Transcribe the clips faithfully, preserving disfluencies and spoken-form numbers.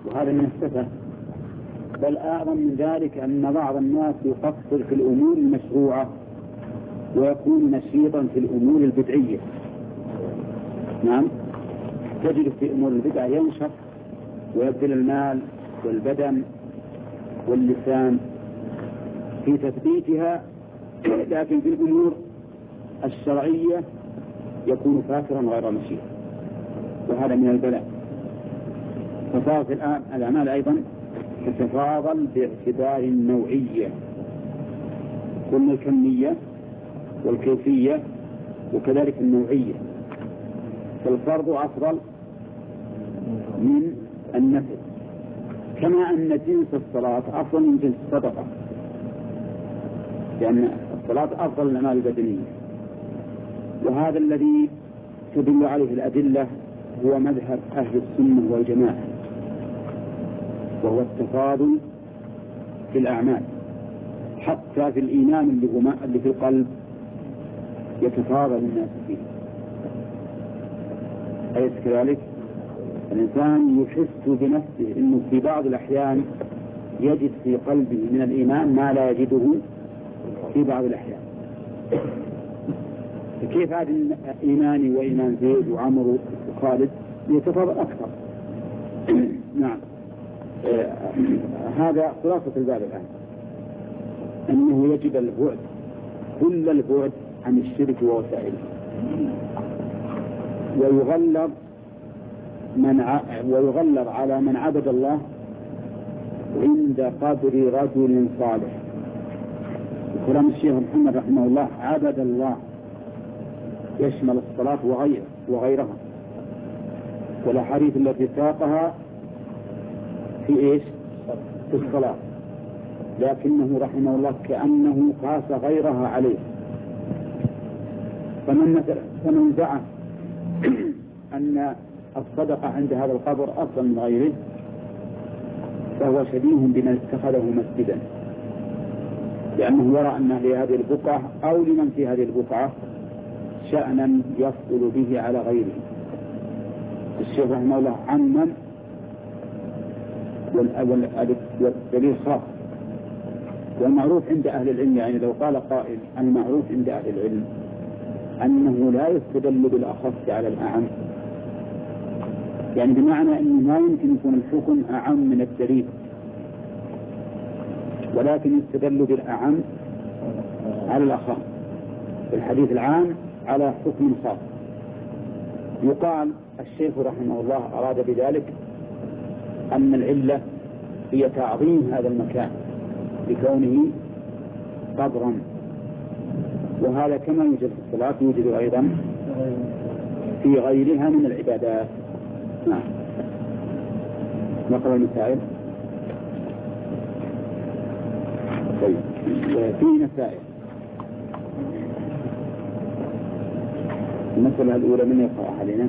وهذا من السفه. بل أعظم من ذلك أن بعض الناس يقصر في الأمور المشروعة ويكون نشيطا في الأمور البدعية. نعم، تجد في أمور البدع ينشط ويبذل المال والبدن واللسان في تثبيتها، لكن في الأمور الشرعية يكون فاكرا غير نشيط، وهذا من البلاء. فصارت الآن الأعمال أيضا تتفاضل باعتبار النوعية، قلنا الكمية والكيفية وكذلك النوعية. فالفرض أفضل من النفل، كما أن جنس الصلاة أفضل من جنس الصدقة، لأن الصلاة أفضل الأعمال البدنية. وهذا الذي تدل عليه الأدلة هو مذهب أهل السنة والجماعة، وهو التفاضل في الأعمال. حتى في الإيمان اللي, هو اللي في القلب يتفاضل الناس فيه، أليس كذلك؟ الإنسان يحس بنفسه أنه في بعض الأحيان يجد في قلبه من الإيمان ما لا يجده في بعض الأحيان. فكيف هذا إيماني وإيمان زيد وعمر وخالد يتفاضل أكثر؟ نعم. آه هذا خلاصة الباب الآن، أنه يجب البعد كل البعد عن الشرك ووسائله، ويغلب من ع... ويغلب على من عبد الله عند قبر رجل صالح. كلام الشيخ محمد رحمه الله عبد الله يشمل الصلاة وغير وغيرها، والأحاديث التي ساقها في إيش؟ في الصلاة، لكنه رحمه الله كأنه قاس غيرها عليه. فمن مثلا فمن زعم أن الصدقة عند هذا القبر أفضل من غيره فهو شبيه بمن اتخذه مسجدا، لأنه يرى أن لهذه البقعة أو لمن في هذه البقعة شأنا يفضل به على غيره. الشيخ رحمه الله عمم والدليل خاص. والمعروف عند أهل العلم، يعني لو قال قائل المعروف عند أهل العلم أنه لا يستدل بالأخص على الأعم، يعني بمعنى أنه ما يمكن يكون الحكم أعم من الدليل، ولكن يستدل بالأعم على الأخص، الحديث العام على حكم خاص. يقال الشيخ رحمه الله أراد بذلك أن العلة هي تعظيم هذا المكان بكونه قبرا، وهذا كما يوجد في الصلاة يوجد أيضا في غيرها من العبادات. نعم. نقرأ المسائل. طيب، في مسائل. المسألة الأولى من يقرأ علينا؟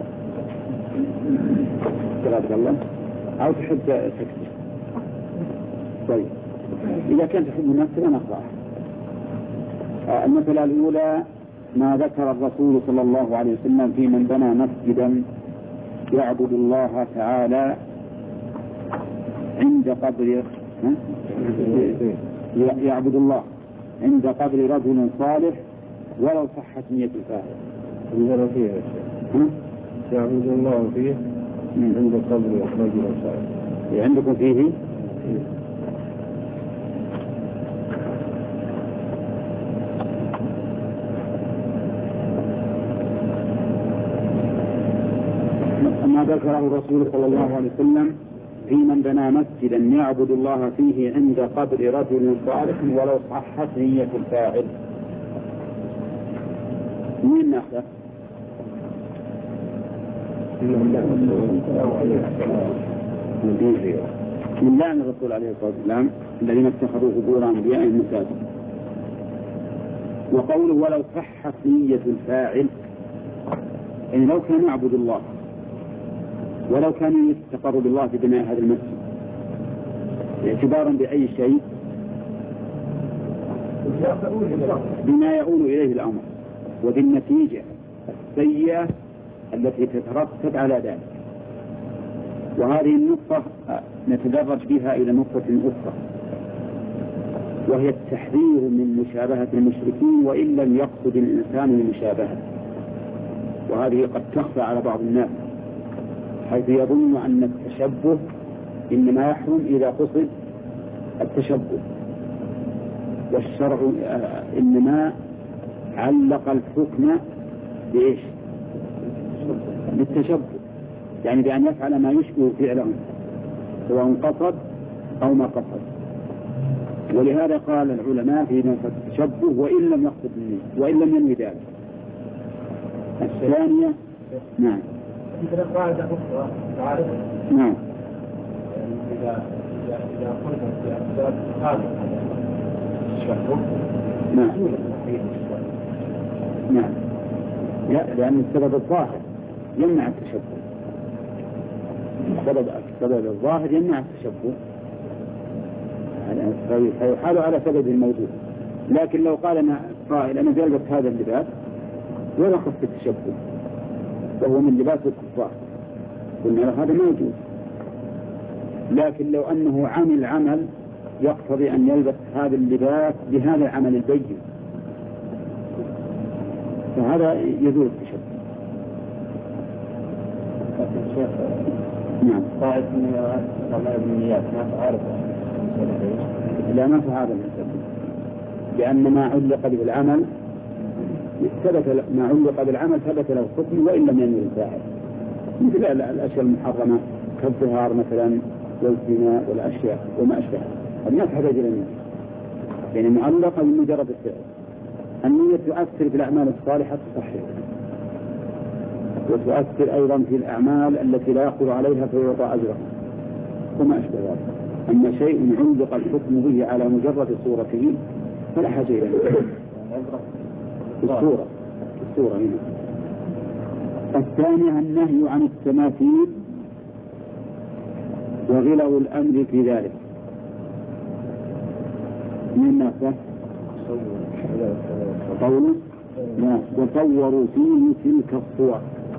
قراءة الله أو تحب تكتب؟ طيب، إذا كانت تحب المسألة نقرأ. المسألة الأولى ما ذكر الرسول صلى الله عليه وسلم في من بنى مسجدا يعبد الله تعالى عند قبر يعبد الله عند قبر رجل صالح ولو صحت نية الفاعل. يعبد الله فيه عند قبر رجل صالح. عندكم فيه ما ذكره الرسول صلى الله عليه وسلم في من بنى مسجدا يعبد الله فيه عند قبر رجل صالح ولو صحت نية الفاعل. من ناخذه؟ من لعن الرسول عليه الصلاة والسلام الذين اتخذوا قبور أنبيائهم مساجد. وقوله ولو صحت نية الفاعل، يعني لو كان يعبد الله ولو كان يتقرب بالله في بناء هذا المسجد اعتبارا بأي شيء بما يؤول إليه الأمر وبالنتيجة السيئة التي تترتب على ذلك. وهذه النقطة نتدرج بها إلى نقطة أخرى، وهي التحذير من مشابهة المشركين وإن لم يقصد الإنسان المشابهة. وهذه قد تخفى على بعض الناس حيث يظن أن التشبه إنما يحرم إذا قصد التشبه، والشرع إنما علق الحكم بإيش؟ بالتشبه، يعني بأن يفعل ما يشبه فعلهم سواء قصد أو ما قصد. ولهذا قال العلماء في نفس التشبه وإن لم يقصد منه وإن لم ينوي ذلك. الثانية نعم مثل قاعدة أخرى تعرف نعم إذا إذا قلنا في أسباب هذا التشبه نعم نعم لا، لأن السبب الظاهر يمنع التشبه، السبب السبب الظاهر يمنع التشبه فيحال على سبب الموجود. لكن لو قال أنا قائل أنا جلبت هذا اللباس ولا قصد التشبه وهو من لباس الكفار قلنا له هذا موجود، لكن لو أنه عمل عمل يقتضي أن يلبس هذا اللباس بهذا العمل البين فهذا يزول التشبه. نعم قاعدة النيات ما تعرف لا ما في هذا المسبب، لأن ما علق به العمل ثبت، ما علق بالعمل ثبت له الحكم وإن لم ينوي الفاعل، مثل الأشياء المحرمة كالظهار مثلا والزنا والأشياء وما أشبهها، الناس تحتاج إلى النية يعني معلقة بمجرد الفعل. النية تؤثر في الأعمال الصالحة تصحيح، وتؤثر أيضا في الأعمال التي لا يقدر عليها فيعطى أجرها وما أشبه ذلك. أما شيء علق الحكم به على مجرد صورته فلا حاجة إلى الصورة الصورة هنا. الثانية النهي عن التماثيل وغلو الأمر في ذلك. من الناس قوله وصوروا فيه تلك الصور،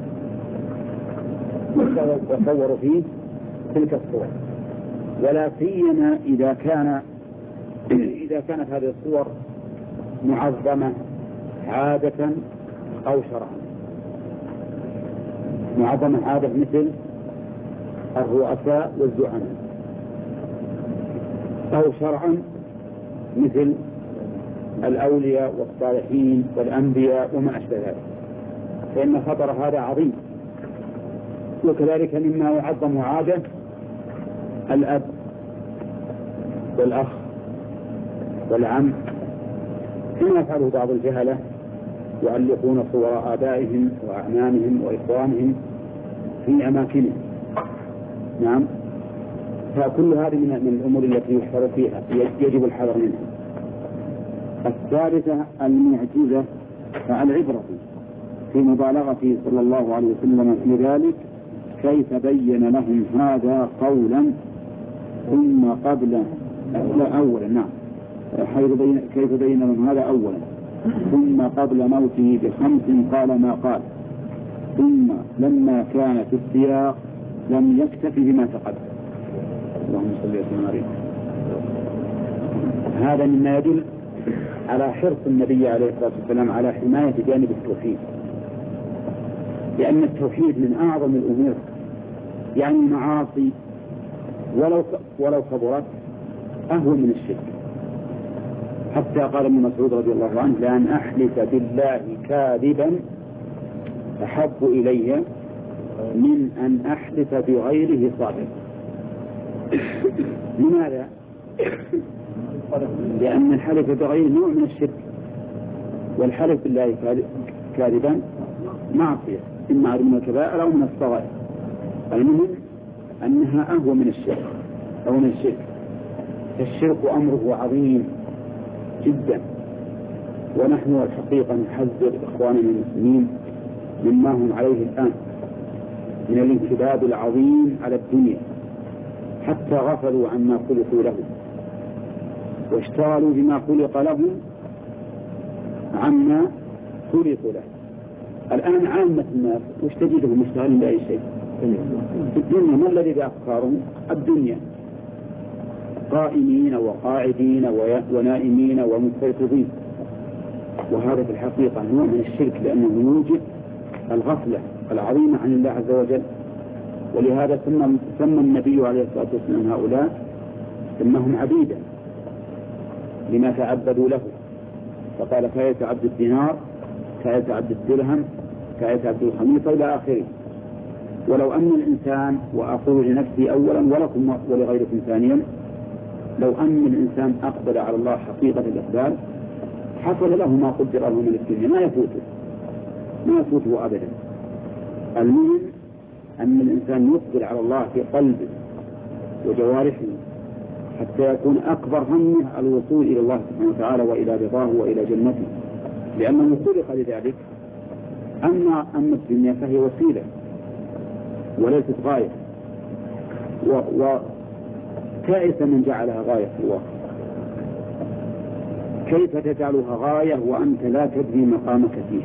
وصوروا فيه تلك الصور، ولا سيما إذا كان إذا كانت هذه الصور معظمة عادة أو شرعا. معظمة عادة مثل الرؤساء والزعماء، أو شرعا مثل الأولياء والصالحين والأنبياء وما أشبه ذلك، فإن خطر هذا عظيم. وكذلك مما يعظم عادة الأب والأخ والعم، كما يفعله بعض الجهلة يعلقون صور آبائهم وأعمامهم وإخوانهم في أماكنهم. نعم، فكل هذه من الأمور التي يحذر فيها يجب الحذر منها. الثالثة المعجزة العبرة في مبالغته صلى الله عليه وسلم في ذلك كيف بين لهم هذا قولا ثم قبل لا أولا نعم حيث بين كيف بين لهم هذا أولا ثم قبل موته بخمس قال ما قال، ثم لما كان في السياق لم يكتف بما تقدم. اللهم صل وسلم عليه. هذا مما يدل على حرص النبي عليه الصلاة والسلام على حماية جانب التوحيد، لأن التوحيد من أعظم الأمور، يعني المعاصي ولو ولو كبرت أهون من الشرك. حتى قال ابن مسعود رضي الله عنه لأن أحلف بالله كاذبا أحب إلي من أن أحلف بغيره صادقا. لماذا؟ لأن الحلف بغيره نوع من الشرك، والحلف بالله كاذبا معصية إما من الكبائر أو من الصغائر. المهم أنها أهوى من الشرك أو من الشرك. الشرك أمره عظيم جدا، ونحن الحقيقة نحذر إخواننا المسلمين مما هم عليه الآن من الانكباب العظيم على الدنيا، حتى غفلوا عما خلقوا له واشتغلوا بما خلق له عما خلقوا له. الآن عامة الناس وش تجدهم مشتغلين بأي شيء؟ في الدنيا. ما الذي بأفكارهم؟ الدنيا، قائمين وقاعدين ونائمين ومستيقظين. وهذا في الحقيقة نوع من الشرك، لأنه يوجد الغفلة العظيمة عن الله عز وجل. ولهذا سمى النبي عليه الصلاة والسلام هؤلاء سمهم عبيدا لما تعبدوا له، فقال كآية عبد الدينار، كآية عبد الدرهم، كآية عبد الخميصة إلى آخره. ولو أن الإنسان، وأقول لنفسي أولا ولكم ولغيركم ثانيا، لو أن الإنسان أقبل على الله حقيقة الإقبال حصل له ما قدر له من الدنيا، ما يفوته ما يفوته أبدا. المهم أن الإنسان يقبل على الله في قلبه وجوارحه حتى يكون أكبر همه الوصول إلى الله سبحانه وتعالى وإلى رضاه وإلى جنته، لأنه خلق لذلك. أما أما الدنيا فهي وسيلة وليست غاية، وكائس من جعلها غاية في الواقع. كيف تجعلها غاية وأنت لا تدري مقامك فيها؟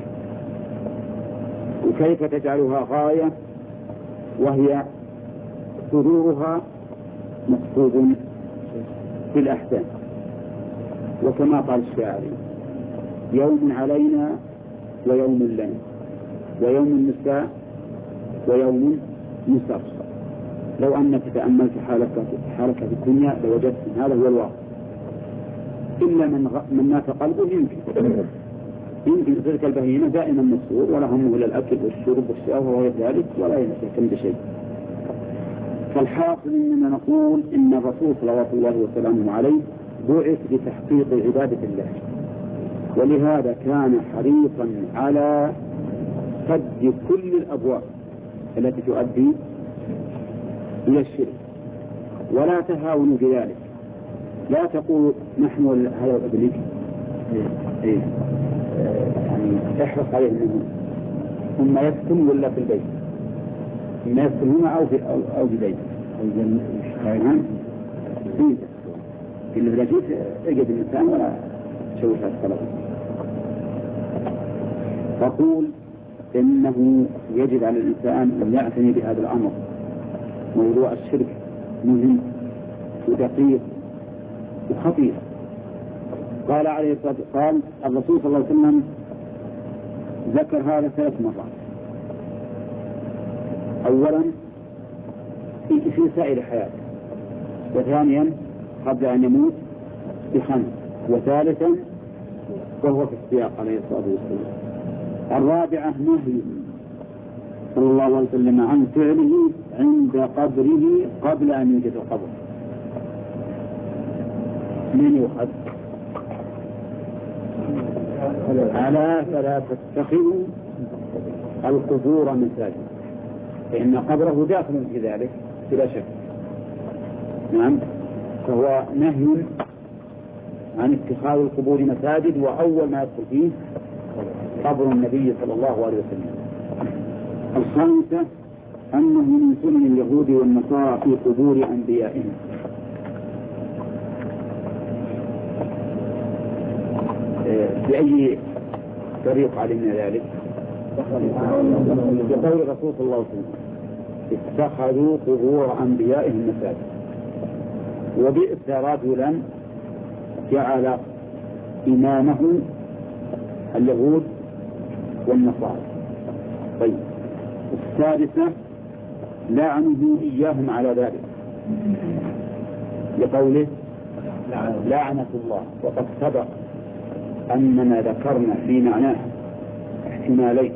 وكيف تجعلها غاية وهي سرورها مقصود في الأحسان؟ وكما قال الشاعر: يوم علينا ويوم لنا، ويوم النساء ويوم نسر. لو أنك تأملت حالك حالك في الدنيا لوجدت هذا هو الواقع. إلا من غ... من مات قلبه يمكن يمكن تلك البهيمة دائما مسرور ولا همه إلى الأكل والشرب والشهوة وغير ذلك ولا يهتم بشيء. فالحاصل إننا نقول إن الرسول صلوات الله وسلامه عليه بعث لتحقيق عبادة الله، ولهذا كان حريصا على سد كل الأبواب التي تؤدي إلى الشرك، ولا تهاونوا بذلك. لا تقول نحن هذا الأبليك إيه يعني احرص عليه منه ثم يسكن ولا في البيت، ثم يسكن هنا أو في أو, أو في بيت نعم في اللي بلاجيك اجد الإنسان ولا تشوش هذا الصلاة. فقول إنه يجب على الإنسان أن يعتني بهذا الأمر. موضوع الشرك مهم ودقيق وخطير. قال عليه الصلاة والسلام، قال الرسول صلى الله عليه وسلم ذكر هذا ثلاث مرات. أولا في سائر حياته، وثانيا قبل أن يموت بخمس، وثالثا وهو في السياق عليه الصلاة والسلام. الرابعة نهي صلى الله عليه وسلم عن فعله عند قبره قبل أن يوجد القبر. من يؤخذ على فلا تتخذوا القبور مساجد، فإن قبره داخل في ذلك بلا شك. نعم، فهو نهي عن اتخاذ القبور مساجد، وأول ما يدخل فيه قبر النبي صلى الله عليه وسلم. الخامسة أنه من سنن اليهود والنصارى في قبور أنبيائهم. بأي طريق علمنا ذلك؟ بقول الرسول صلى الله عليه وسلم: اتخذوا قبور أنبيائهم مساجد. وبئس رجلا جعل إمامه اليهود والنصارى. طيب، السادسة لعنه إياهم على ذلك لقوله لعنة الله. وقد سبق أننا ذكرنا في معناه احتمالين.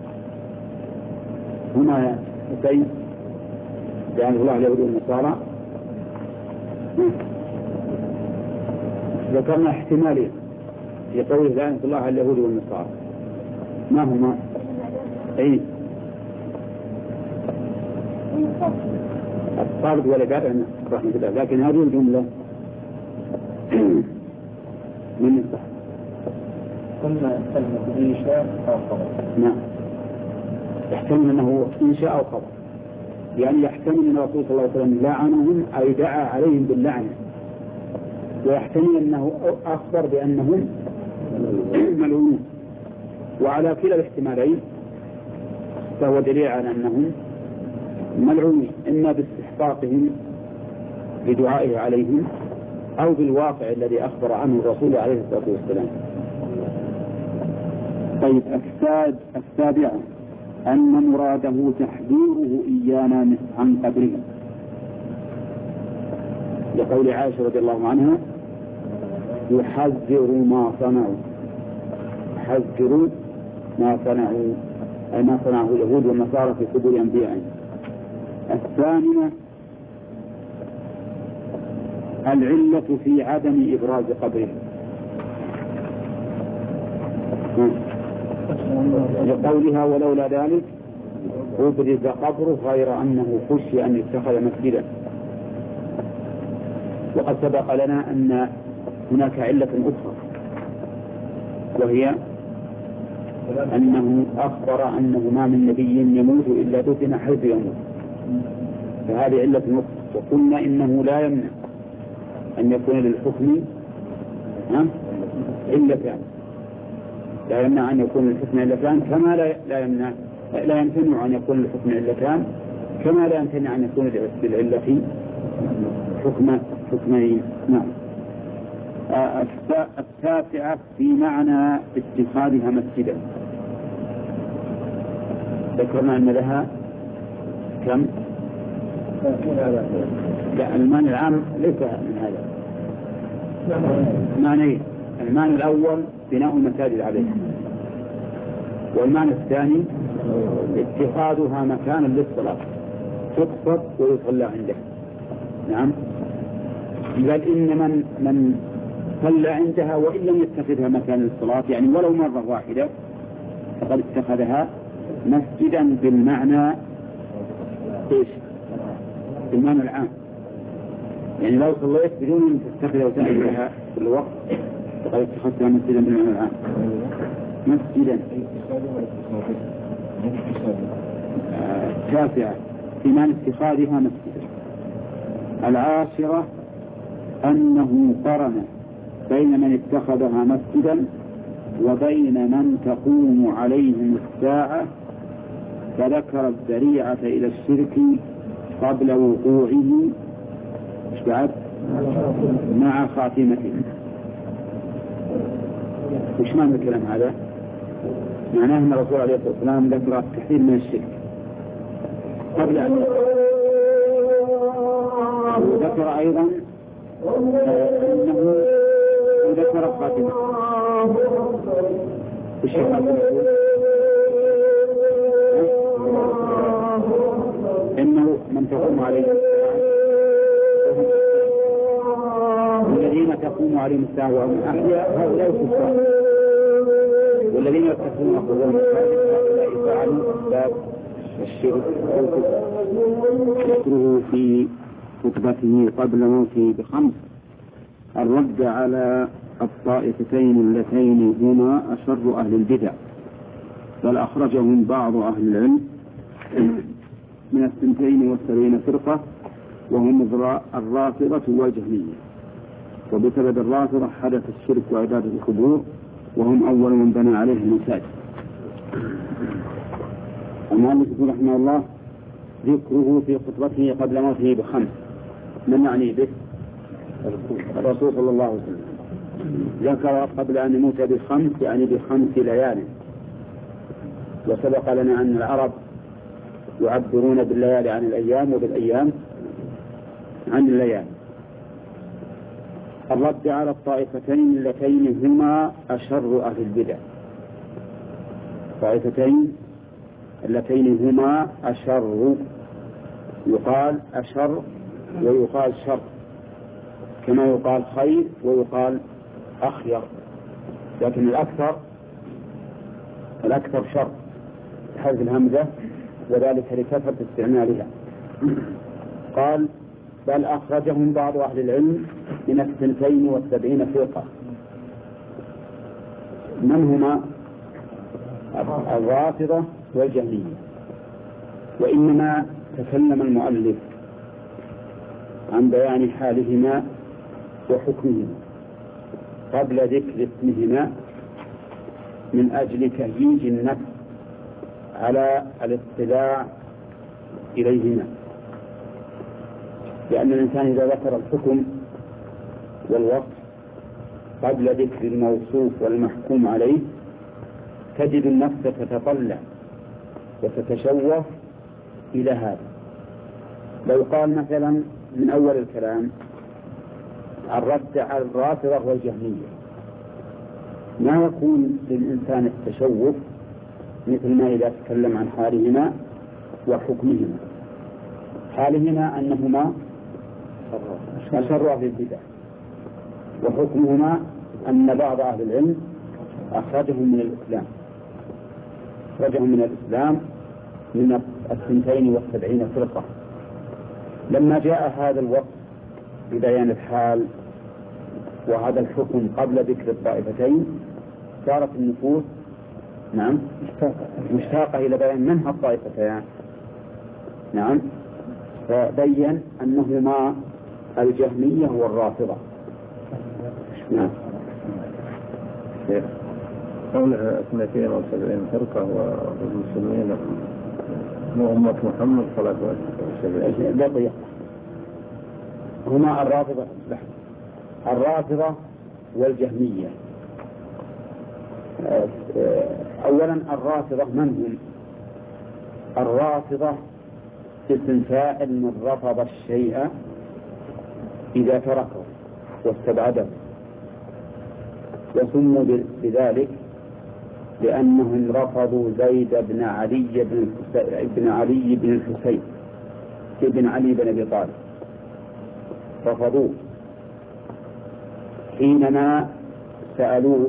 هنا حسين لعنة الله اليهود والنصارى، ذكرنا احتمالين في قوله لعنة الله على اليهود والنصارى. ما هما؟ أي الطالب ولا قادر رحمة الله، لكن هذه الجملة من الصح. قلنا كلمة إنشاء أو خبر. نعم، يحتمل أنه إنشاء أو خبر، يعني يحتمل أن الرسول صلى الله عليه وسلم لعنهم أي دعا عليهم باللعنة، ويحتمل أنه أخبر بأنهم ملعونون. وعلى كلا الاحتمالين فهو دليل على أنهم ملعونين إما باستحقاقهم بدعائه عليهم أو بالواقع الذي أخبر عنه الرسول عليه الصلاة والسلام. طيب الساد السابعة أن مراده تحذيره إيانا عن قبره، لقول عائشة رضي الله عنها يحذر ما صنعوا، يحذر ما صنعوا أي ما صنعه اليهود والنصارى في قبور أنبيائهم. الثامنة العلة في عدم إبراز قبره، لقولها ولولا ذلك أبرز قبره غير أنه خشي أن يتخذ مسجدا. وقد سبق لنا أن هناك علة أخرى وهي أنه أخبر أنه ما من نبي يموت إلا دفن حيث يموت، فهذه علة أخرى. وقلنا إنه لا يمنع أن يكون للحكم علتان، لا يمنع أن يكون للحكم علتان كما لا يمنع لا يمتنع أن يكون للحكم علتان كما لا يمتنع أن يكون للعلة حكم حكمين. نعم. التاسعة في معنى اتخاذها مسجدا، ذكرنا أن لها كم؟ لا، المعنى العام ليس من هذا معنى. المعنى الأول بناء المساجد عليه، والمعنى الثاني اتخاذها مكانا للصلاة تقصد ويصلى عنده. نعم. بل إن من من صلى عندها وإن لم يتخذها مكانا للصلاة يعني ولو مرة واحدة فقد اتخذها مسجدا بالمعنى ايش؟ بالمعنى العام. يعني لو صليت بدون ان تتخذها وتأتيها في الوقت فقد اتخذتها مسجدا بالمعنى العام. مسجدا. تاسعة في معنى اتخاذها مسجدا. العاشرة أنه قرن بين من اتخذها مسجدا وبين من تقوم عليهم الساعة، فذكر الذريعة إلى الشرك قبل وقوعه بعد مع خاتمته. وش معنى الكلام هذا؟ معناه أن الرسول عليه الصلاة والسلام ذكر التحذير من الشرك قبل أن ذكر أيضا أنه ذكر الخاتمة. وش الخاتمة؟ إنه من تقوم عليه والذين تقوم عليهم الساعة وهم أحياء هؤلاء كفار، والذين يتخذون قبور هؤلاء فعلوا أسباب الشرك والكفر. ذكره في خطبته قبل موته بخمس الرد على الطائفتين اللتين هما أشر أهل البدع، بل أخرجهم بعض أهل العلم من الثنتين والسبعين فرقة وهم الرافضة والجهمية. وبسبب الرافضة حدث الشرك وعبادة القبور وهم أول من بنى عليه المساجد. المؤلف رحمه الله ذكره في خطبته قبل موته بخمس. من يعني به؟ الرسول صلى الله عليه وسلم ذكر قبل أن يموت بخمس يعني بخمس ليال. وسبق لنا أن العرب يعبرون بالليالي عن الأيام وبالأيام عن الليالي. الرد على الطائفتين اللتين هما أشر أهل البدع، طائفتين اللتين هما أشر، يقال أشر ويقال شر، كما يقال خير ويقال أخير، لكن الأكثر الأكثر شر بحذف الهمزة وذلك لكثرة استعمالها. قال بل أخرجهم بعض أهل العلم من الثنتين والسبعين فرقة. من هما؟ الرافضة والجهمية. وإنما تكلم المؤلف عن بيان حالهما وحكمهما قبل ذكر اسمهما من أجل تهييج النفس على الاطلاع إليهما، لأن الإنسان إذا ذكر الحكم والوصف قبل ذكر الموصوف والمحكوم عليه تجد النفس تتطلع وتتشوف إلى هذا. لو قال مثلا من أول الكلام الرد على الرافضة والجهمية، ما يكون للإنسان التشوف مثل ما إذا تكلم عن حالهما وحكمهما. حالهما أنهما أشر أهل البدع، وحكمهما أن بعض أهل العلم أخرجهم من الإسلام أخرجهم من الإسلام من الثنتين والسبعين فرقة. لما جاء هذا الوقت ببيان الحال وهذا الحكم قبل ذكر الطائفتين صارت النفوس نعم مشتاقة إلى بيان من هالطائفتان. نعم، فبين أنهما الجهمية والرافضة. نعم، قولها اثنتين وسبعين فرقة والمسلمين أمة محمد صلى الله عليه وسلم بقي هما الرافضة الرافضة والجهمية. أولا الرافضة من هم؟ الرافضة اسم فاعل من رفض الشيء إذا تركه واستبعده، وسموا بذلك لأنهم رفضوا زيد بن علي بن علي بن الحسين بن علي بن أبي طالب، رفضوه حينما سألوه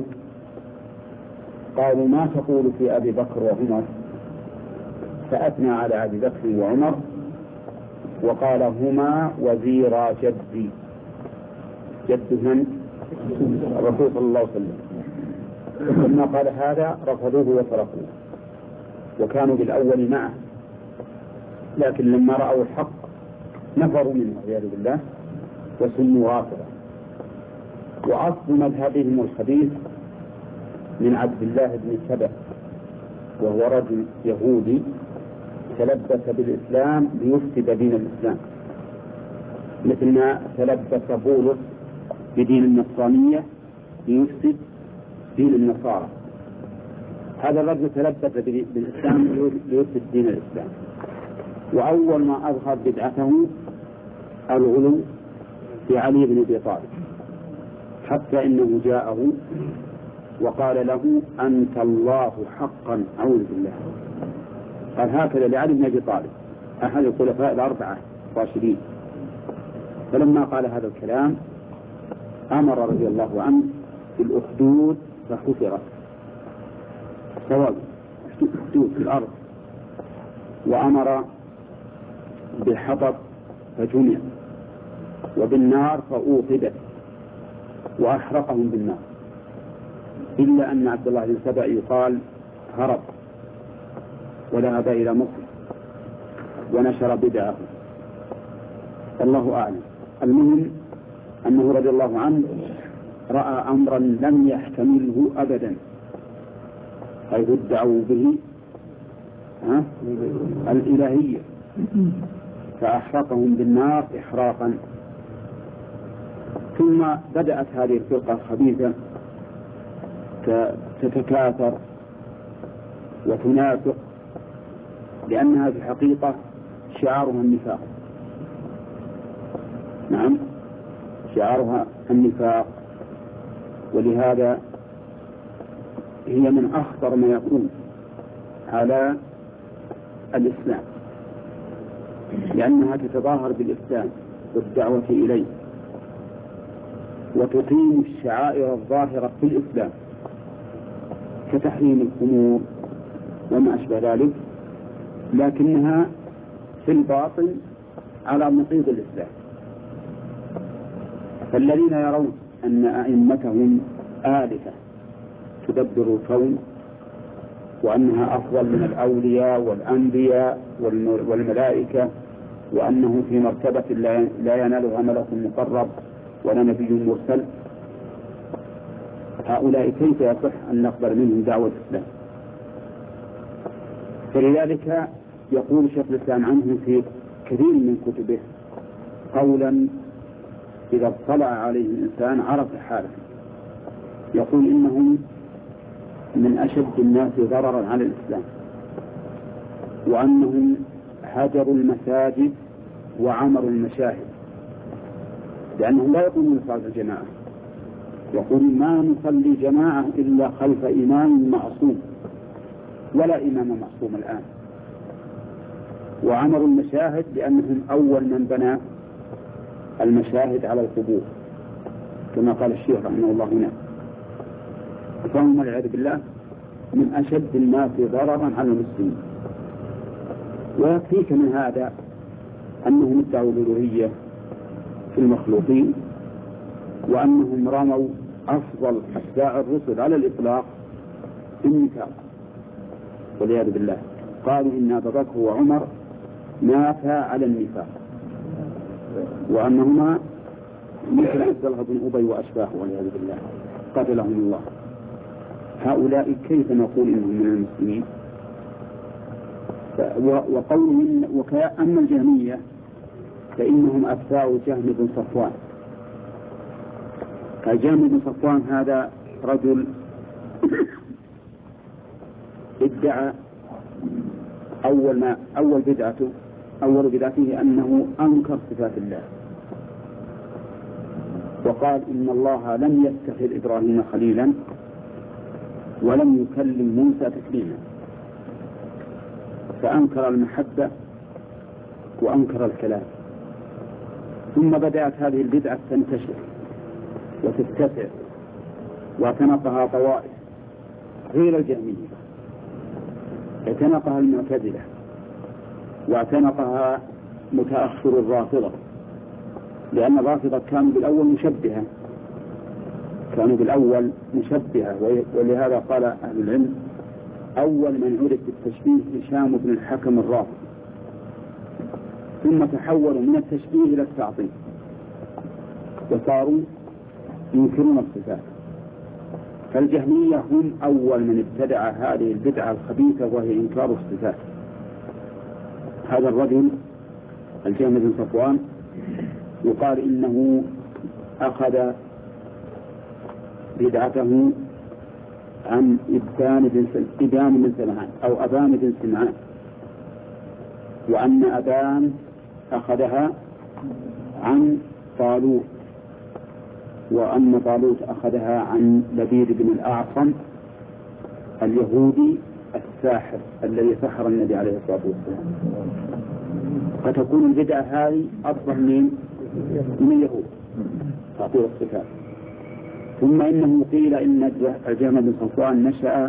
قالوا ما تقول في أبي بكر وعمر؟ فأثنى على أبي بكر وعمر وقال هما وزيرا جدي، جد من؟ الرسول صلى الله عليه وسلم. لما قال هذا رفضوه وتركوه، وكانوا بالأول معه، لكن لما رأوا الحق نفروا منه والعياذ بالله وسموا رافضة. وأصل مذهبهم الخبيث من عبد الله بن سبأ، وهو رجل يهودي تلبس بالإسلام ليفسد دين الإسلام، مثل ما تلبس بولس بدين النصرانية ليفسد دين النصارى. هذا الرجل تلبس بالإسلام ليفسد دين الإسلام. وأول ما أظهر بدعته الغلو في علي بن أبي طالب، حتى إنه جاءه وقال له أنت الله حقا، أعوذ بالله. قال هكذا لعلي بن أبي طالب أحد الخلفاء الأربعة الراشدين. فلما قال هذا الكلام أمر رضي الله عنه بالأخدود فحفرت صواب أخدود في الأرض، وأمر بالحطب فجمع، وبالنار فأوقدت وأحرقهم بالنار، إلا أن عبد الله بن سبأ يقال هرب وذهب إلى مصر ونشر بدعه، الله أعلم. المهم أنه رضي الله عنه رأى أمرا لم يحتمله أبدا، حيث ادعوا به ها؟ الإلهية، فأحرقهم بالنار إحراقا. ثم بدأت هذه الفرقة الخبيثة تتكاثر وتنافق، لأنها في الحقيقة شعارها النفاق. نعم، شعارها النفاق، ولهذا هي من أخطر ما يكون على الإسلام، لأنها تتظاهر بالإسلام والدعوة إليه وتقيم الشعائر الظاهرة في الإسلام كتحريم الخمور وما أشبه ذلك، لكنها في الباطن على نقيض الإسلام. فالذين يرون أن أئمتهم آلهة تدبر الكون وأنها أفضل من الأولياء والأنبياء والملائكة، وأنه في مرتبة لا ينالها ملك مقرب ولا نبي مرسل، هؤلاء كيف يصح أن نقبل منهم دعوة الإسلام؟ فلذلك يقول شيخ الإسلام عنه في كثير من كتبه قولا إذا اطلع عليه الإنسان عرف حاله. يقول إنهم من أشد الناس ضررا على الإسلام، وأنهم هجروا المساجد وعمروا المشاهد، لأنهم لا يقومون صلاة الجماعة. يقول ما نصلي جماعة إلا خلف إمام معصوم، ولا إمام معصوم الآن. وعمروا المشاهد لأنهم أول من بنى المشاهد على القبور كما قال الشيخ رحمه الله هنا. فهم والعياذ بالله من أشد الناس ضررا على المسلمين. ويكفيك من هذا أنهم ادعوا الألوهية في المخلوقين، وأنهم رموا أفضل أتباع الرسل على الإطلاق بالنفاق والعياذ بالله. قالوا إن أبا بكر وعمر ماتا على النفاق، وأنهما مثل عبد الله بن أبي وأشباهه والعياذ بالله قتلهم الله. هؤلاء كيف نقول إنهم من المسلمين؟ وقولهم وكأما الجهمية فإنهم أتباع جهم بن صفوان. جهم بن صفوان هذا رجل ادعى أول ما أول بدعته أول بدعته أنه أنكر صفات الله، وقال إن الله لم يتخذ إبراهيم خليلا ولم يكلم موسى تكليما، فأنكر المحبة وأنكر الكلام. ثم بدأت هذه البدعة تنتشر وتتسع واعتنقها طوائف غير الجهمية، اعتنقها المعتزلة، واعتنقها متأخر الرافضة، لأن الرافضة كانوا بالأول مشبهة كانوا بالأول مشبهة ولهذا قال أهل العلم أول من عرف بالتشبيه هشام بن الحكم الرافضي، ثم تحولوا من التشبيه إلى التعطيل وصاروا ينكرون الصفات. فالجهمية هم أول من ابتدع هذه البدعة الخبيثة وهي إنكار الصفات. هذا الرجل الجهم بن صفوان يقال إنه أخذ بدعته عن إبان بن سمعان أو أبان بن سمعان، وأن أبان أخذها عن طالوت، وأن طالوت أخذها عن لبيد بن الأعصم اليهودي الساحر الذي سحر النبي عليه الصلاة والسلام. فتكون البدعة هذه أصلا من من اليهود تعطيل الصفات. ثم إنه قيل إن الجهم بن صفوان نشأ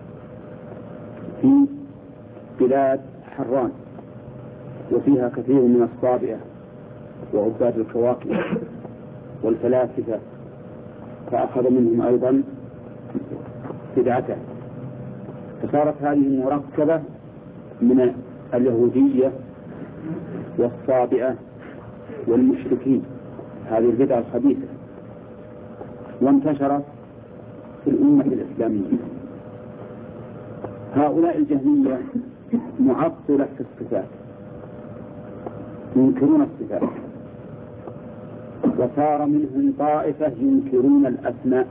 في بلاد حران وفيها كثير من الصابئة وعباد الكواكب والفلاسفة، فأخذ منهم أيضا بدعته، فصارت هذه مركبة من اليهودية والصابئة والمشركين، هذه البدعة الخبيثة، وانتشرت في الأمة الإسلامية. هؤلاء الجهمية معطلة في الصفات، ينكرون الصفات، وصار منهم طائفة ينكرون الأسماء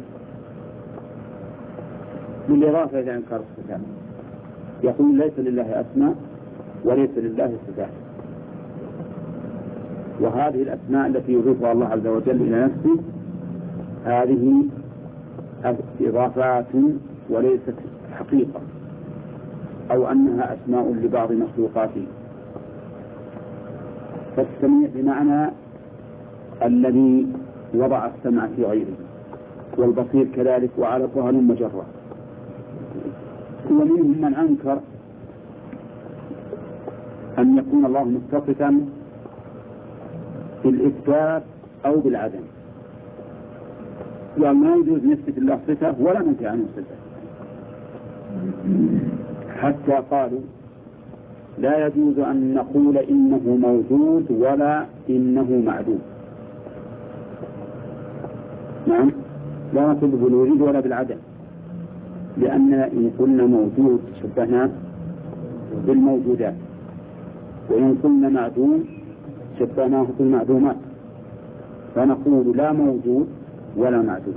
بالإضافة إلى إنكار الصفات. يقول ليس لله أسماء وليس لله صفات، وهذه الأسماء التي يضيفها الله عز وجل إلى نفسه هذه إضافات وليست حقيقة، أو أنها أسماء لبعض مخلوقاته. فالسميع بمعنى الذي وضع السمع في غيره، والبصير كذلك، وعلى طهر مجرة. ومنهم من أنكر أن يكون الله متصفا بالإثبات أو بالعدم، وما يجوز نسبة الله صفة ولا ننفي عنه صفة، حتى قالوا لا يجوز أن نقول إنه موجود ولا إنه معدوم. نعم، لا نقول بالوجود ولا بالعدم، لأن إن قلنا موجود شبهنا بالموجودات، وإن قلنا معدوم شبهناه في المعدومات، فنقول لا موجود ولا معدوم.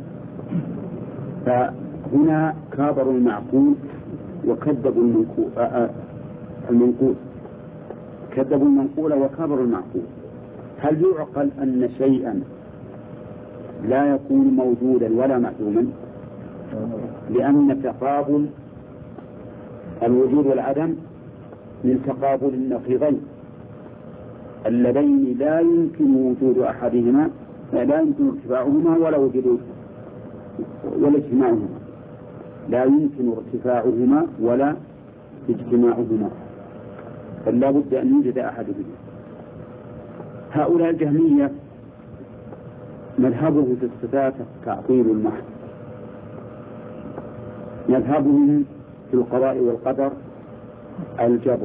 فهنا كابروا المعقول وكذبوا المنقول، كذبوا المنقول وكابروا المعقول. هل يعقل أن شيئا لا يكون موجودا ولا معدوما؟ لأن تقابل الوجود والعدم من تقابل النقيضين اللذين لا يمكن وجود أحدهما، لا يمكن ارتفاعهما ولا وجود ولا اجتماعهما، لا يمكن ارتفاعهما ولا اجتماعهما، فلا بد أن يوجد أحدهما. هؤلاء الجهمية مذهبهم في الصفات التعطيل المحض، مذهبهم في القضاء والقدر الجبر.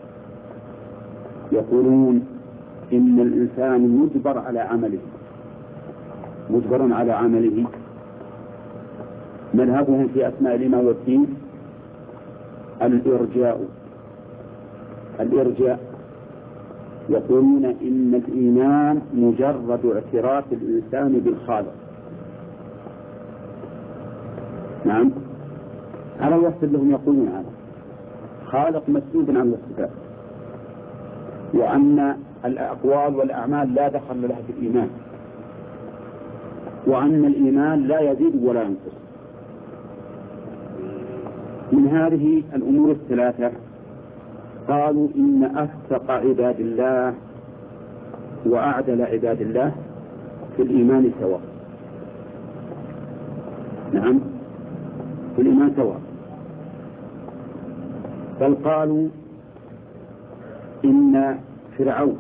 يقولون إن الإنسان مجبر على عمله، مجبر على عمله. مذهبهم في أسماء الإيمان والدين الإرجاء، الإرجاء يقولون إن الإيمان مجرد اعتراف الإنسان بالخالق. نعم، على الوصف لهم يقولون هذا خالق مسؤول عن الصفات، وأن الأقوال والأعمال لا دخل لها في الإيمان، وأن الإيمان لا يزيد ولا ينقص. من هذه الأمور الثلاثة قالوا إن أفسق عباد الله وأعدل عباد الله في الإيمان سواء. نعم، في الإيمان سواء. بل قالوا إن فرعون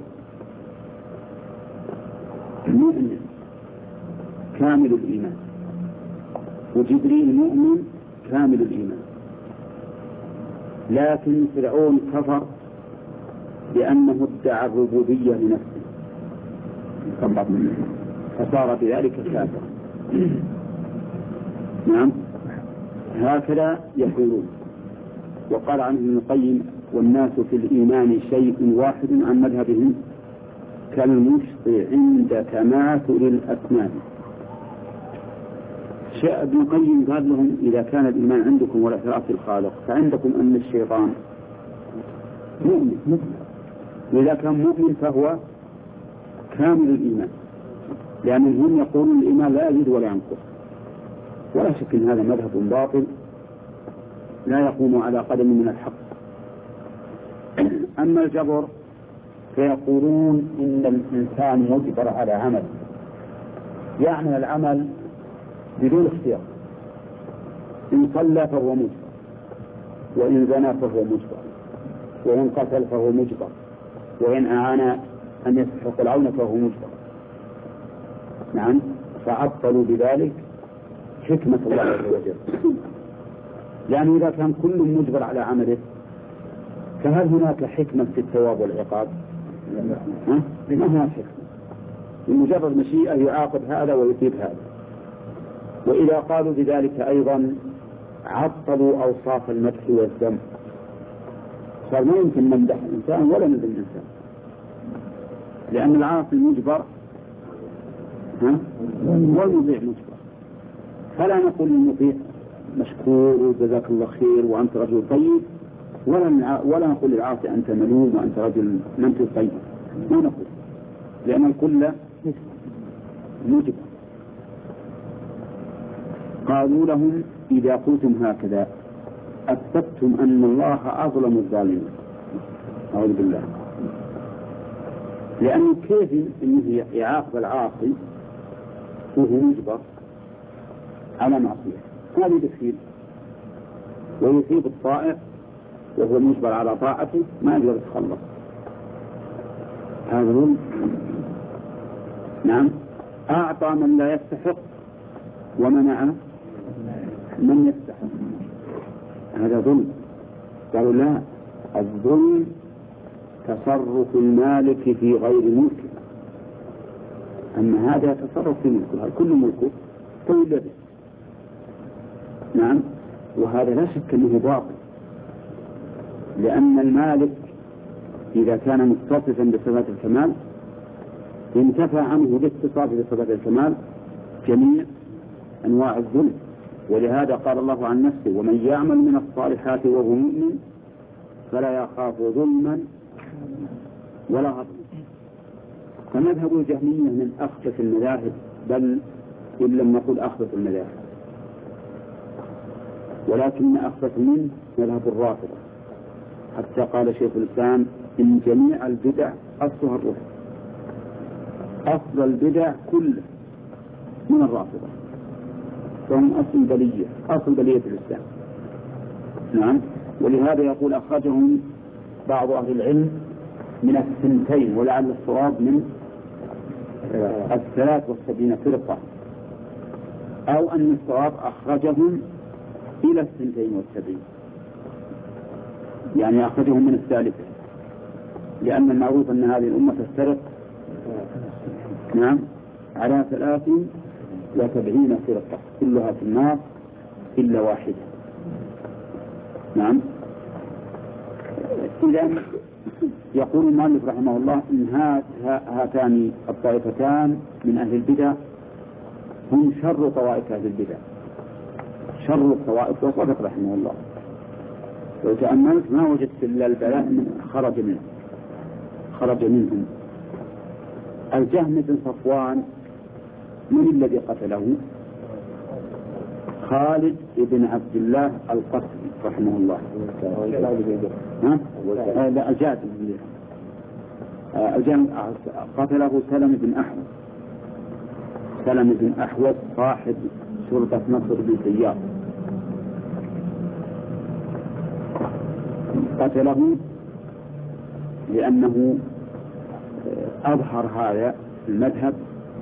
مؤمن كامل الإيمان، وجبريل مؤمن كامل الإيمان، لكن فرعون كفر لأنه ادعى الربوبية لنفسه فصار بذلك كافرا. نعم، هكذا يقولون. وقال عنه ابن القيم: والناس في الإيمان شيء واحد عن مذهبهم كالمشط عند تماثل الأسنان. ابن القيم قال لهم: إذا كان الإيمان عندكم والاعتراف بالخالق فعندكم أن الشيطان مؤمن، وإذا كان مؤمن فهو كامل الإيمان، لأنهم يقولون الإيمان لا يزيد ولا ينقص. ولا شك أن هذا مذهب باطل لا يقوم على قدم من الحق. أما الجبر فيقولون إن الإنسان مجبر على عمل، يعمل العمل بدون اختيار. إن صلى فهو مجبر، وإن زنى فهو مجبر، وإن قتل فهو مجبر، وإن أعان أن يستحق العون فهو مجبر. نعم، فعطلوا بذلك حكمة الله عز وجل، لأن إذا كان كل مجبر على عمله فهل هناك حكمة في الثواب والعقاب؟ ها؟ ما هناك حكمة، بمجرد مشيئة يعاقب هذا ويثيب هذا. وإذا قالوا بذلك أيضا عطلوا أوصاف المدح والذم، صار ما يمكن نمدح الإنسان ولا نذم الإنسان، لأن العاصي مجبر والمطيع مجبر. فلا نقول للمطيع مشكور وجزاك الله خير وأنت رجل طيب، ولا ولا نقول للعاصي أنت ملوم وأنت رجل ما أنت طيب، ما نقول، لأن الكل مجبر. قالوا لهم: إذا قلتم هكذا أثبتم أن الله أظلم الظالمين. أعوذ بالله، لأنه كيف إنه يعاقب العاصي وهو مجبر على معصية؟ هذه تكفير. ويثيب الطائع وهو مجبر على طاعته ما يقدر يتخلص، هذا ظلم. نعم، أعطى من لا يستحق ومنع من يستحق، هذا ظلم. قالوا: لا، الظلم تصرف المالك في غير ملكه، أما هذا تصرف في ملكه، كل ملكه طول يده. نعم، وهذا لا شك أنه باطل، لأن المالك إذا كان متصفا بصفات الكمال انتفى عنه باتصاف بصفات الكمال جميع أنواع الظلم. ولهذا قال الله عن نفسه: ومن يعمل من الصالحات وهو مؤمن فلا يخاف ظلما ولا هضما. فمذهب الجهمية من أخبث المذاهب، بل إن لم نقل أخبث المذاهب، ولكن أخبث منه مذهب الرافضة. حتى قال شيخ الإسلام: إن جميع البدع أصلها الرفض، أصل البدع كله من الرافضة، فهم أصل بلية، أصل بلية الإسلام. نعم. ولهذا يقول: أخرجهم بعض أهل العلم من الثنتين، ولعل الصواب من الثلاث والسبعين فرقة، أو أن الصواب أخرجهم إلى الثنتين والسبعين، يعني أخرجهم من الثالثة، لأن المعروف أن هذه الأمة تفترق نعم على ثلاث وسبعين فرقة كلها في النار إلا واحدة. نعم. إذا يقول المؤلف رحمه الله: إن هاتان الطائفتان من أهل البدع هم شر طوائف أهل البدع، شر الطوائف. وصدق رحمه الله. وتأملت ما وجدت إلا البلاء من خرج منه خرج منهم. الجهم بن صفوان من الذي قتله؟ خالد بن عبد الله القسري رحمه الله. ها؟ لا، الجاد بن الجهم قتله سلم بن أحوص. سلم بن أحوص صاحب شرطة نصر بن سيار، قتله لأنه أظهر هذا المذهب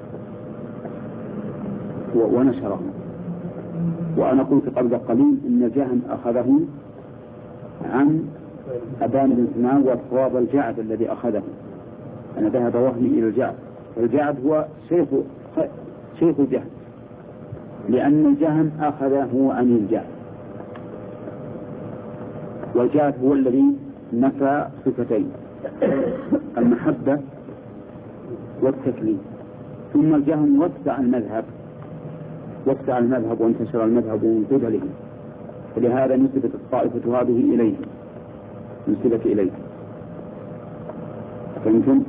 ونشره. وأنا قلت قبل قليل إن جهم أخذه عن أبان بن سنان، والصواب الجعد الذي أخذه. أنا ذهب وهمي إلى الجعد، والجعد هو شيخ شيخ جهم، لأن الجهم أخذه عن الجعد، والجعد هو الذي نفى صفتين: المحبة والتكليف. ثم الجهم وسع المذهب وسع المذهب وانتشر المذهب من قبله، ولهذا نسبت الطائفة هذه إليه نسبت إليه. فهمتم؟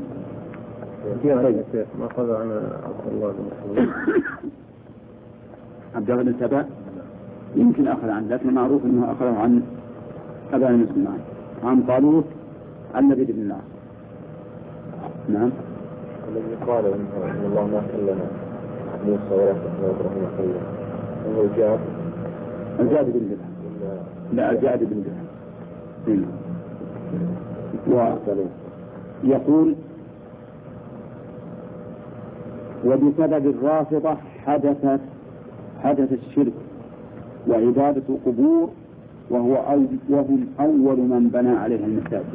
ما أخذ عن عبد الله بن مسعود عبد الله بن سبأ يمكن أخذ عنه، لكن معروف أنه أخذه عن أبان بن سنان، عن طالوت عن نبي بن الله. نعم. الذي قال إن الله ما كلم موسى ولا إبراهيم كلم هو الجاد الجاد بن جدعان. لا، الجاد بن جدعان. ويقول: وبسبب الرافضة حدثت حدث الشرك وعبادة القبور، وهو أو وهم أول من بنى عليها المساجد.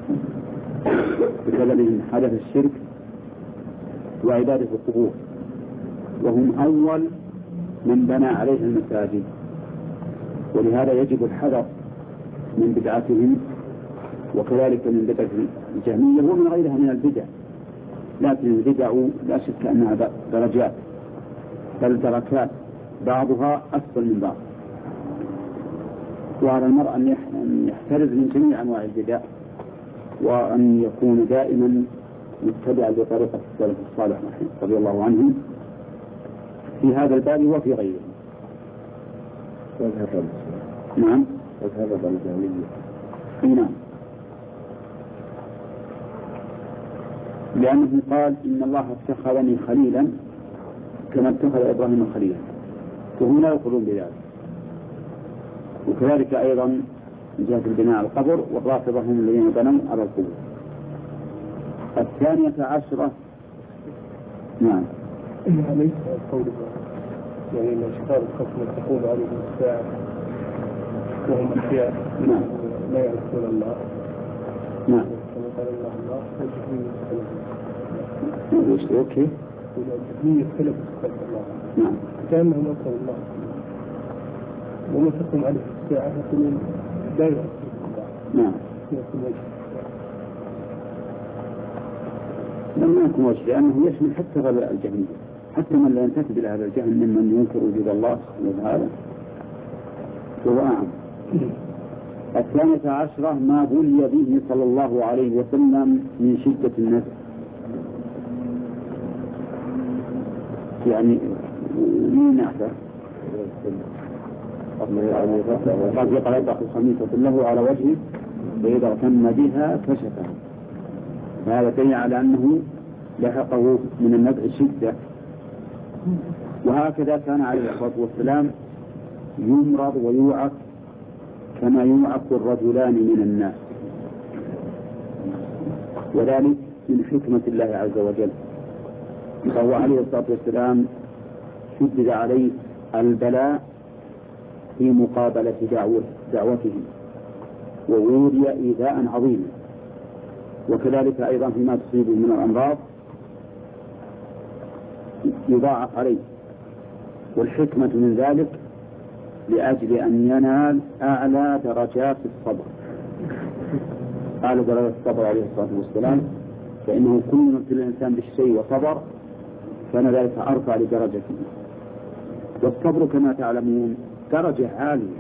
بسببهم حدث الشرك وعبادة القبور، وهم أول من بنى عليها المساجد. ولهذا يجب الحذر من بدعتهم، وكذلك من بدعة الجهمية ومن غيرها من البدع. لكن البدع لا شك أنها درجات، بل دركات، بعضها أفضل من بعض. وعلى المرء أن يحترز من جميع أنواع البدع، وأن يكون دائما متبعا لطريقة السلف الصالح رضي الله عنهم في هذا الباب وفي غيره. نعم. وهذا الجهمية. نعم. لأنه قال: إن الله اتخذني خليلا كما اتخذ إبراهيم خليلا، وهم لا يقولون بذلك. وكذلك أيضا من جهة البناء على القبر، والرافضة هم الذين بنوا على القبور. الثانية عشرة. نعم. إنها ليس قول يعني إن أشكال الخصم تقول عليه الساعة وهم أحياء نعم. لا يعرفون الله. نعم. كما قال الله الله والجهمية اختلفوا. اوكي. والجهمية اختلفوا صفات الله. نعم. كأنهم أنكروا الله، وما تقوم عليه الساعة يقولون لا يعرفون الله. نعم. لم يكن وجه، لأنه يشمل حتى غير الجهمية، حتى من لا ينتسب إلى هذا الجهل ممن ينكر وجود الله وهذا هو أعم. الثانية عشرة ما بلي به صلى الله عليه وسلم من شدة النفس، يعني من نعفة قد يقع يطلق خميسة له على وجهه فإذا اغتم بها كشفها، فهذا دليل على أنه لحقه من النزع شدة. وهكذا كان عليه الصلاة والسلام يمرض ويوعك كما يوعك الرجلان من الناس، وذلك من حكمة الله عز وجل. فهو عليه الصلاة والسلام شدد عليه البلاء في مقابلة دعوة دعوته ووري إيذاء عظيما، وكذلك أيضا فيما تصيبه من الأمراض يضاعف عليه. والحكمة من ذلك لأجل أن ينال أعلى درجات الصبر، أعلى درجات الصبر عليه الصلاة والسلام، فإنه كل ما ابتلى الإنسان بالشيء وصبر كان ذلك أرفع لدرجته. والصبر كما تعلمون درجة عالية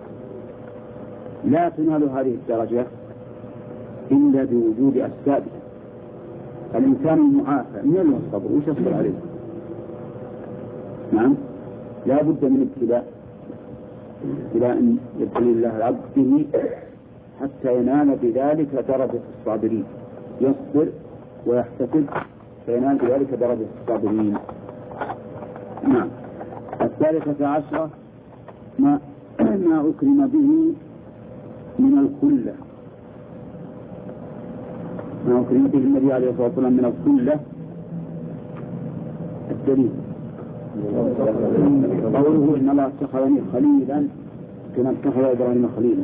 لا تنال هذه الدرجة إلا بوجود أسبابها. الإنسان المعافى من له الصبر وش يصبر عليه؟ نعم، لا بد من ابتلاء، إلى أن يبتلي الله العبد به حتى ينال بذلك درجة الصابرين، يصبر ويحتسب فينال بذلك درجة الصابرين. نعم. الثالثة عشرة ما ما أكرم به من الخلة، ما أكرم به النبي عليه الصلاة والسلام من الخلة. الدليل قوله إن الله اتخذني خليلا كما اتخذ إبراهيم خليلا،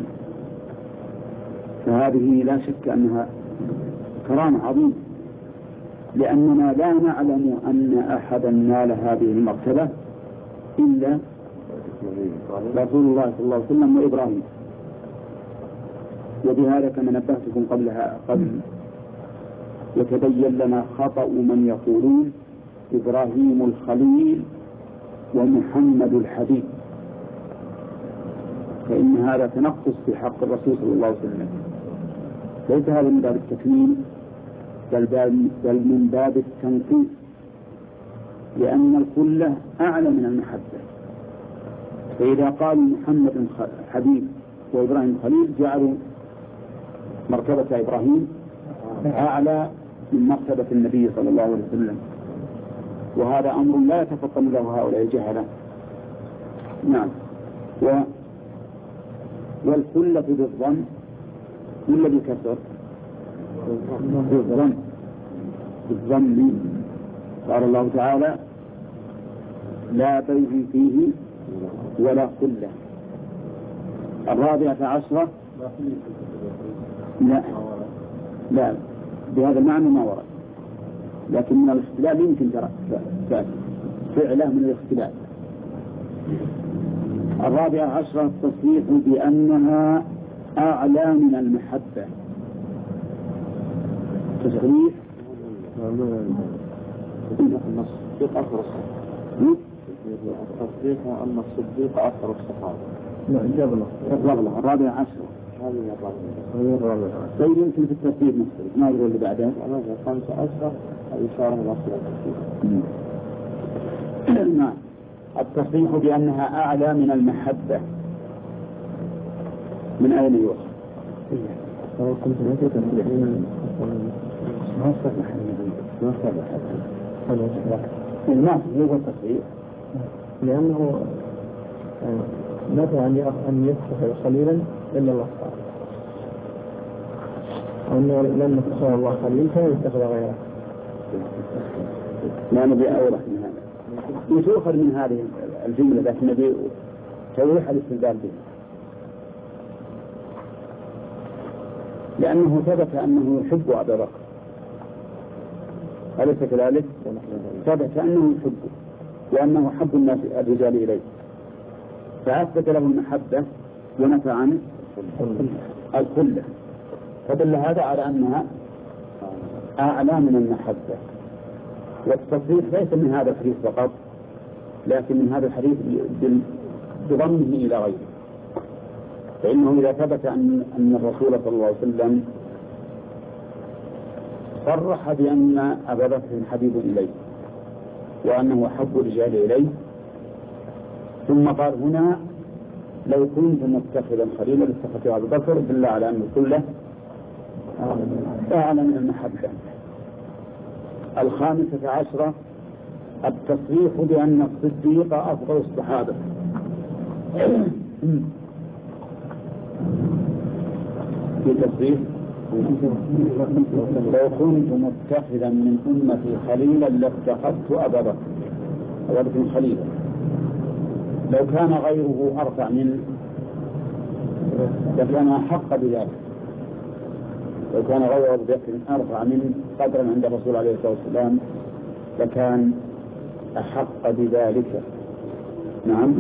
فهذه لا شك أنها كرامة عظيمة، لأننا لا نعلم أن أحدا نال هذه المرتبة إلا رسول الله صلى الله عليه وسلم وإبراهيم. وبهذا كما نبهتكم قبلها قبل يتبين لنا خطأ من يقولون إبراهيم الخليل ومحمد الحبيب، فإن هذا تنقص في حق الرسول صلى الله عليه وسلم، ليس هذا من باب التكميل بل من باب التنقيص، لأن الخلة أعلى من المحبة. فإذا قالوا محمد حبيب وإبراهيم خليل جعلوا مرتبة إبراهيم أعلى من مرتبة النبي صلى الله عليه وسلم، وهذا أمر لا يتفطن له هؤلاء الجهلة. نعم. و... والخلة بالظن ولا بكسر؟ بالظن. بالظن قال الله تعالى لا بيع فيه ولا خلة. الرابعة عشرة لا لا بهذا المعنى ما ورد، لكن من الاختلاف يمكن تأتي فعله من الاختلاف. الرابعة عشرة التصريح بأنها أعلى من المحبة. تصريح الصديق أكثر الصحابة، التصريح أن الصديق أكثر الصحابة. نعم جابنا الرابعة الرابعة عشرة هذه الرابعة. طيب يمكن في التصريح مختلف، ما أقول اللي بعدها. خمسة عشرة الإشارة إلى الصلاة. نعم. التصريح بأنها أعلى من المحبة من أين يؤخذ؟ ما صلح ما صلح الناس هو التصريح، لأنه نفى أن يتخذ خليلا إلا الله تعالى، وأنه لن يتخذ الله خليل فيتخذ غيره. لا نبي أوضح من هذا يتوخر من هذه الجملة، لكن نبي توضيح الاستدلال به، لأنه ثبت أنه يحب أبا بكر، أليس كذلك؟ ثبت أنه يحبه وأنه حب الناس الرجال إليه، فأثبت له المحبة ونفى عنه الخلة، فدل هذا على أنها أعلى من المحبة. والتصريح ليس من هذا الحديث فقط، لكن من هذا الحديث بضمه إلى غيره. فإنه إذا ثبت أن أن الرسول صلى الله عليه وسلم صرح بأن أبا بكر حبيب إليه وأنه أحب الرجال إليه، ثم قال هنا لو كنت متخذا خليلا لاتخذت أبا بكر، بالله على أنه كله أعلى من المحبة. الخامسة عشرة التصريح بأن الصديق أفضل الصحابة. في تصريح لو كنت متخذا من أمتي خليلا لاتخذت أبا بكر أبا بكر خليلا. لو كان غيره أرفع منه لكان أحق بذلك. لو كان غير أبو بكر أرفع منه قدرا عند الرسول عليه الصلاة والسلام لكان أحق بذلك. نعم.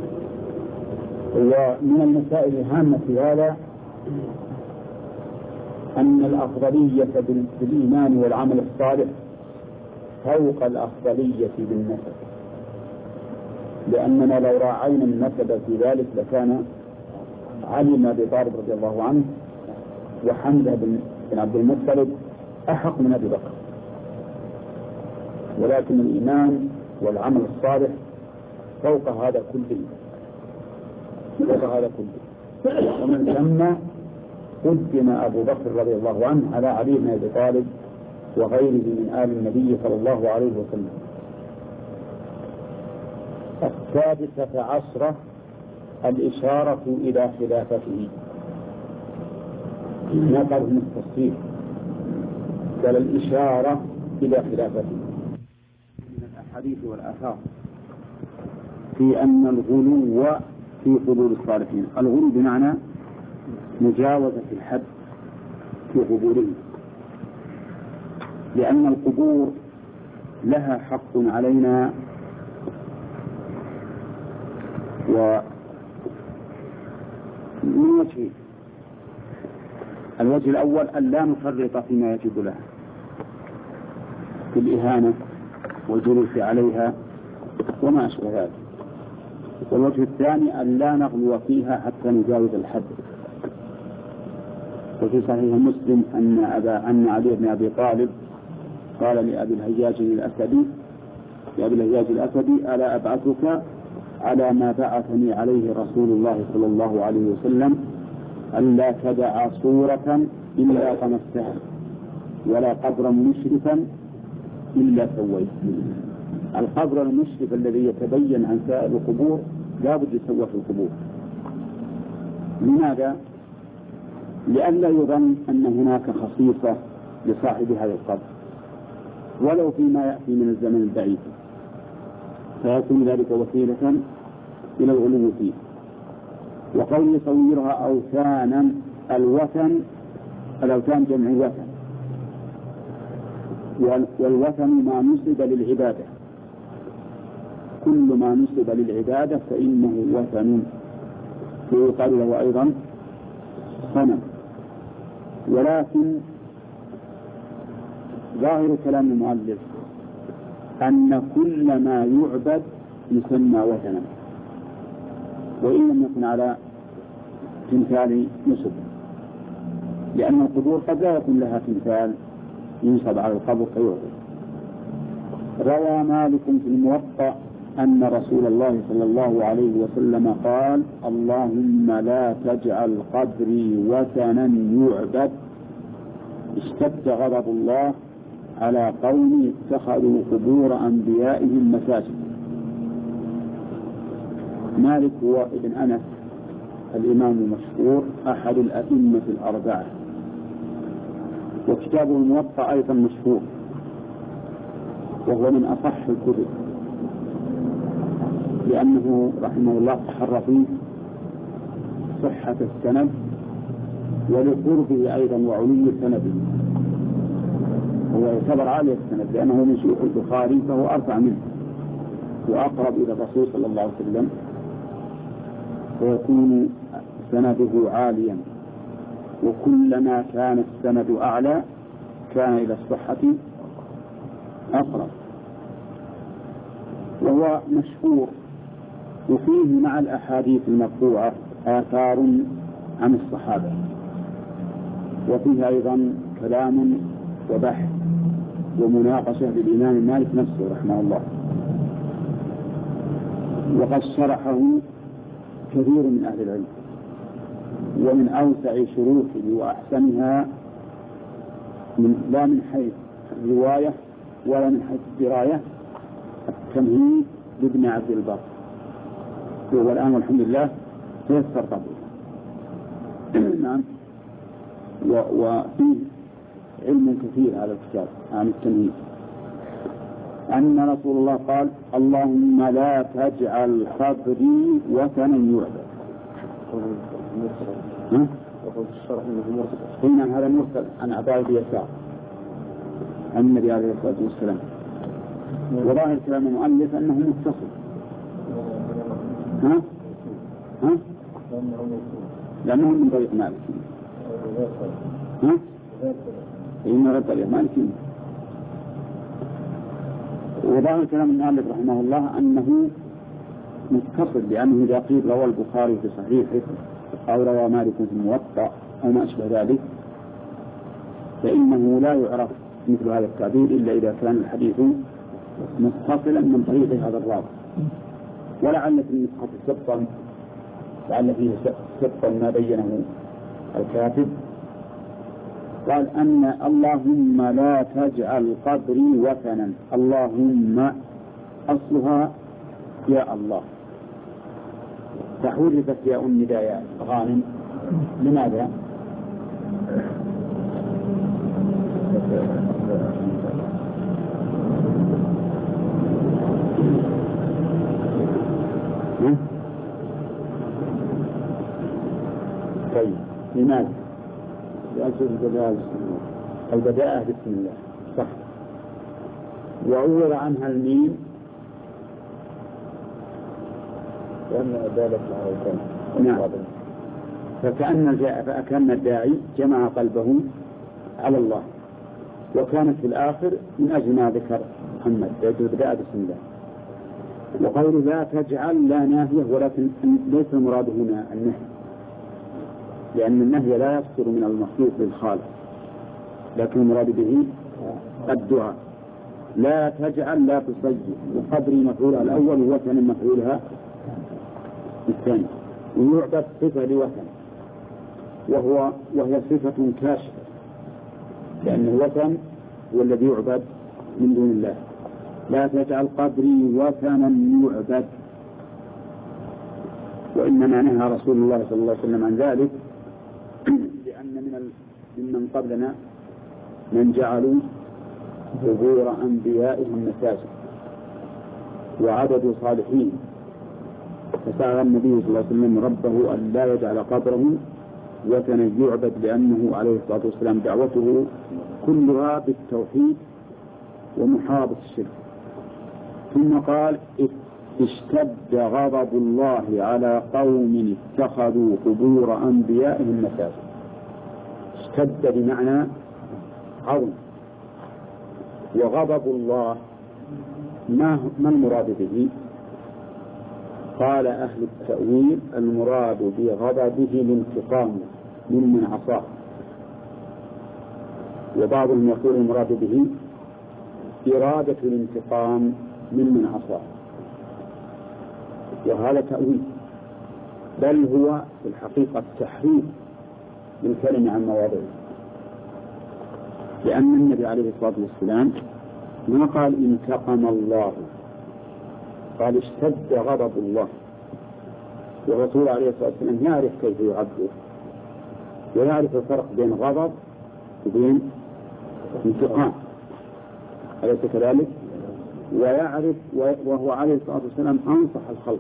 ومن المسائل الهامة في هذا أن الأفضلية بالإيمان والعمل الصالح فوق الأفضلية بالنسب، لأننا لو راعينا النسب في ذلك لكان علي بن أبي طالب رضي الله عنه وحمزة بن عبد المطلب أحق من أبي بكر، ولكن الإيمان والعمل الصالح فوق هذا كله، فوق هذا كله. ومن ثم قدم أبو بكر رضي الله عنه على علي بن أبي طالب وغيره من آل النبي صلى الله عليه وسلم. السادسة عشرة الإشارة إلى خلافته. نقل من التصريح قال الإشارة إلى خلافته من الأحاديث والآثار في أن الغلو في قبور الصالحين. الغلو بمعنى مجاوزة الحد في قبورهم، لأن القبور لها حق علينا، ومن وجهين: الوجه الأول أن لا نفرط فيما يجب لها في الإهانة والجلوس عليها وما أشبه ذلك، والوجه الثاني أن لا نغلو فيها حتى نجاوز الحد. وفي صحيح مسلم أن أبا أن علي بن أبي طالب قال لأبي الهياج الأسدي لأبي الهياج الأسدي ألا أبعثك على ما بعثني عليه رسول الله صلى الله عليه وسلم ألا تدع صورة إلا طمستها ولا قبرا مشرفا إلا سويت. القبر المشرف الذي يتبين عن سائر القبور لا بد يسوى في القبور. لماذا؟ لئلا يظن أن هناك خصيصة لصاحب هذا القبر ولو فيما يأتي من الزمن البعيد، فيكون ذلك وسيلة إلى الغلو فيه. وقول يصورها أوثانا، الوثن الأوثان جمع وثن، والوثن ما نسب للعبادة، كل ما نسب للعبادة فإنه وثن، ويقال له أيضا صنم. ولكن ظاهر كلام المؤلف أن كل ما يعبد يسمى وثنا وإن لم يكن على تمثال نسب، لأن القبور قد لا يكون لها تمثال ينصب على القبر فيعبد. روى مالك في الموطأ أن رسول الله صلى الله عليه وسلم قال: اللهم لا تجعل قبري وثنا يعبد، اشتد غضب الله على قوم اتخذوا قبور أنبيائهم مساجد. مالك هو ابن أنس الإمام المشهور أحد الأئمة الأربعة، وكتابه الموطأ أيضا مشهور وهو من أصح الكتب، لأنه رحمه الله تحرى فيه صحة السند ولقربه أيضا وعلي سنده، هو يعتبر عالي السند لأنه من شيوخ البخاري فهو أرفع منه وأقرب إلى الرسول صلى الله عليه وسلم، ويكون سنده عاليا، وكلما كان السند أعلى كان إلى الصحة أقرب. وهو مشهور، وفيه مع الأحاديث المرفوعة آثار عن الصحابة، وفيه أيضا كلام وبحث ومناقشة للإمام مالك نفسه رحمه الله، وقد شرحه كثير من أهل العلم، ومن أوسع شروحه وأحسنها من لا من حيث الرواية ولا من حيث الدراية التمهيد لابن عبد البر، وهو الآن والحمد لله تيسر قبله. نعم. وفيه علم كثير على الكتاب عن التمهيد، أن رسول الله قال: اللهم لا تجعل قبري وثنا يعبد. ها؟ هنا هذا مرسل عن عطاء بن يسار عن النبي عليه الصلاة والسلام، وظاهر كلام المؤلف أنه متصل. ها؟ ها؟ لأنه من طريق مالك. ها؟ إنه من طريق مالك. وظاهر كلام المؤلف رحمه الله أنه متصل، لأنه إذا قيل روى البخاري في صحيحه أو روى مالك في الموطأ أو ما أشبه ذلك فإنه لا يعرف مثل هذا التعبير إلا إذا كان الحديث متصلا من طريق هذا الراوي. ولعل في النسخة سبطا، لعل فيه سبطا ما بينه الكاتب، قال أن اللهم لا تجعل قبري وثنا. اللهم أصلها يا الله، فحذفت ياء النداء يا غانم. لماذا؟ طيب لماذا؟ البداءة بسم الله صح، وعوض عنها الميم لأن دالت على الكلمة. نعم. فكأن فكأن الداعي جمع قلبه على الله، وكانت في الآخر من أجل ما ذكر محمد البداءة بسم الله. وقول لا تجعل لا ناهية، ولكن ليس المراد هنا النهي، لأن النهي لا يصدر من المخلوق للخالق، لكن المراد به الدعاء. لا تجعل لا تصير، وقبري مفعولها الأول ووثن مفعولها الثاني، ويعبد صفة لوثن، وهو وهي صفة كاشفة، لأن الوثن هو الذي يعبد من دون الله. لا تجعل قبري وثنا يعبد، وإنما نهى رسول الله صلى الله عليه وسلم عن ذلك، لأن من ممن قبلنا من جعلوا قبور أنبيائهم مساجد وعبدوا صالحين، فسأل النبي صلى الله عليه وسلم ربه أن لا يجعل قبره وثنا يعبد، لأنه عليه الصلاة والسلام دعوته كلها بالتوحيد ومحاربة الشرك. ثم قال: اشتد غضب الله على قوم اتخذوا قبور أنبيائهم مساجد. اشتد بمعنى عظم. وغضب الله ما ما المراد به؟ قال أهل التأويل: المراد بغضبه الانتقام ممن عصاه. وبعضهم يقول المراد به إرادة الانتقام ممن عصاه، وهذا تأويل، بل هو في الحقيقة تحريف للكلمة عن مواضعه، لأن النبي عليه الصلاة والسلام ما قال انتقم الله، قال اشتد غضب الله. والرسول عليه الصلاة والسلام يعرف كيف يعبر، ويعرف الفرق بين غضب وبين انتقام، أليس كذلك؟ ويعرف، وهو عليه الصلاة والسلام أنصح الخلق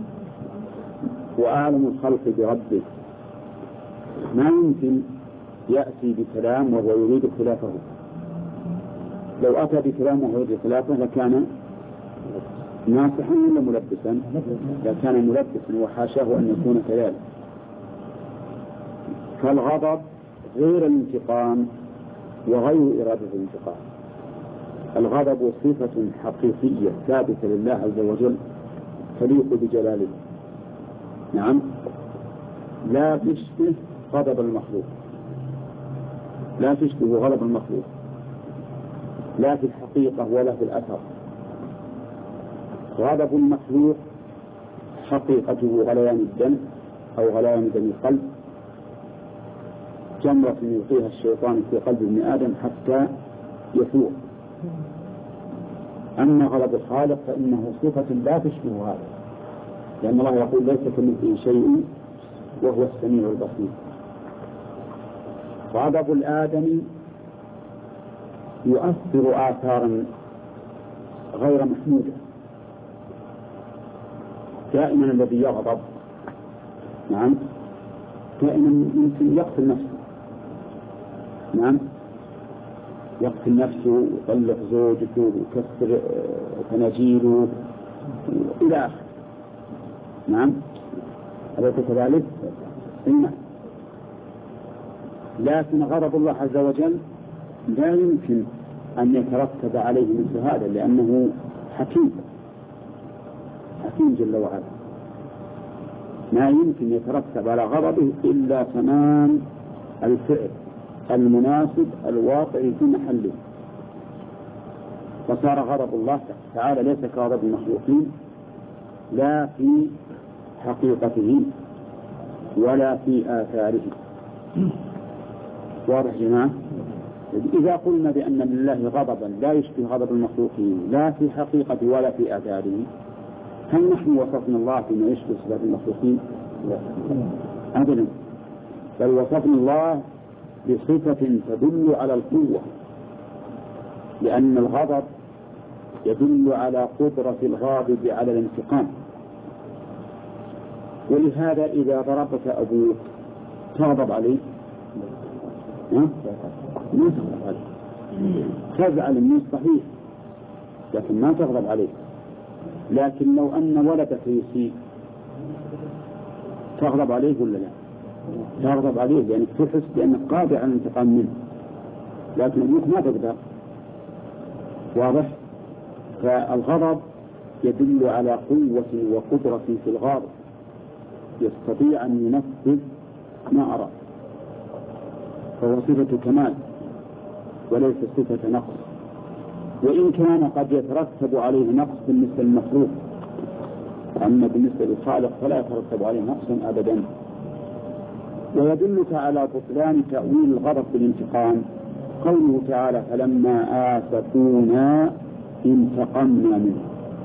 وأعلم الخلق بربه، ما يمكن يأتي بكلام وهو يريد خلافه. لو أتى بكلام وهو يريد خلافه لكان ناصحا ولا ملبسا؟ لكان ملبسا، وحاشاه أن يكون كذلك. فالغضب غير الانتقام وغير إرادة الانتقام. الغضب صفة حقيقية ثابتة لله عز وجل تليق بجلاله، نعم، لا تشبه غضب المخلوق، لا تشبه غضب المخلوق لا في الحقيقة ولا في الأثر. غضب المخلوق حقيقته غليان الدم أو غليان دم القلب، جمرة يلقيها الشيطان في قلب ابن آدم حتى يفوق. أما غضب الخالق فإنه صفة لا تشبه هذا، لأن الله يقول ليس كمثله شيء وهو السميع البصير. غضب الآدمي يؤثر آثارا غير محمودة. دائما الذي يغضب، نعم، دائما يمكن يقتل نفسه، نعم، يقتل نفسه ويطلق زوجته ويكسر تناجيله إلى آخره، نعم، أليس كذلك؟ نعم. لكن غضب الله عز وجل لا يمكن أن يترتب عليه مثل هذا، لأنه حكيم حكيم جل وعلا، ما يمكن يترتب على غضبه إلا تمام الفعل المناسب الواقع في محله. فصار غضب الله تعالى ليس كغضب المخلوقين لا في حقيقته ولا في آثاره. واضح جماعة؟ إذا قلنا بأن لله غضبا لا يشبه غضب المخلوقين لا في حقيقته ولا في آثاره، هل نحن وصفنا الله بما يشبه صفات المخلوقين؟ لا أبدا، بل وصفنا الله بصفة تدل على القوة، لأن الغضب يدل على قدرة الغاضب على الانتقام. ولهذا إذا ضربك أبوك تغضب عليه؟ ما تغضب عليه، تزعل منه صحيح لكن ما تغضب عليه. لكن لو أن ولدك يسيء تغضب عليه ولا لا؟ تغضب عليه، لأنك تحس بأنك قادر على الانتقام منه، لكن أبوك ما تقدر. واضح؟ فالغضب يدل على قوة وقدرة في الغاضب، يستطيع أن ينفذ ما أراد، فهو صفة كمال وليس صفة نقص، وإن كان قد يترتب عليه نقص بالنسبة للمخلوق، أما بالنسبة للخالق فلا يترتب عليه نقص أبدا. ويدلك على بطلان تأويل الغضب بالانتقام قوله تعالى فلما آسفونا انتقمنا منه.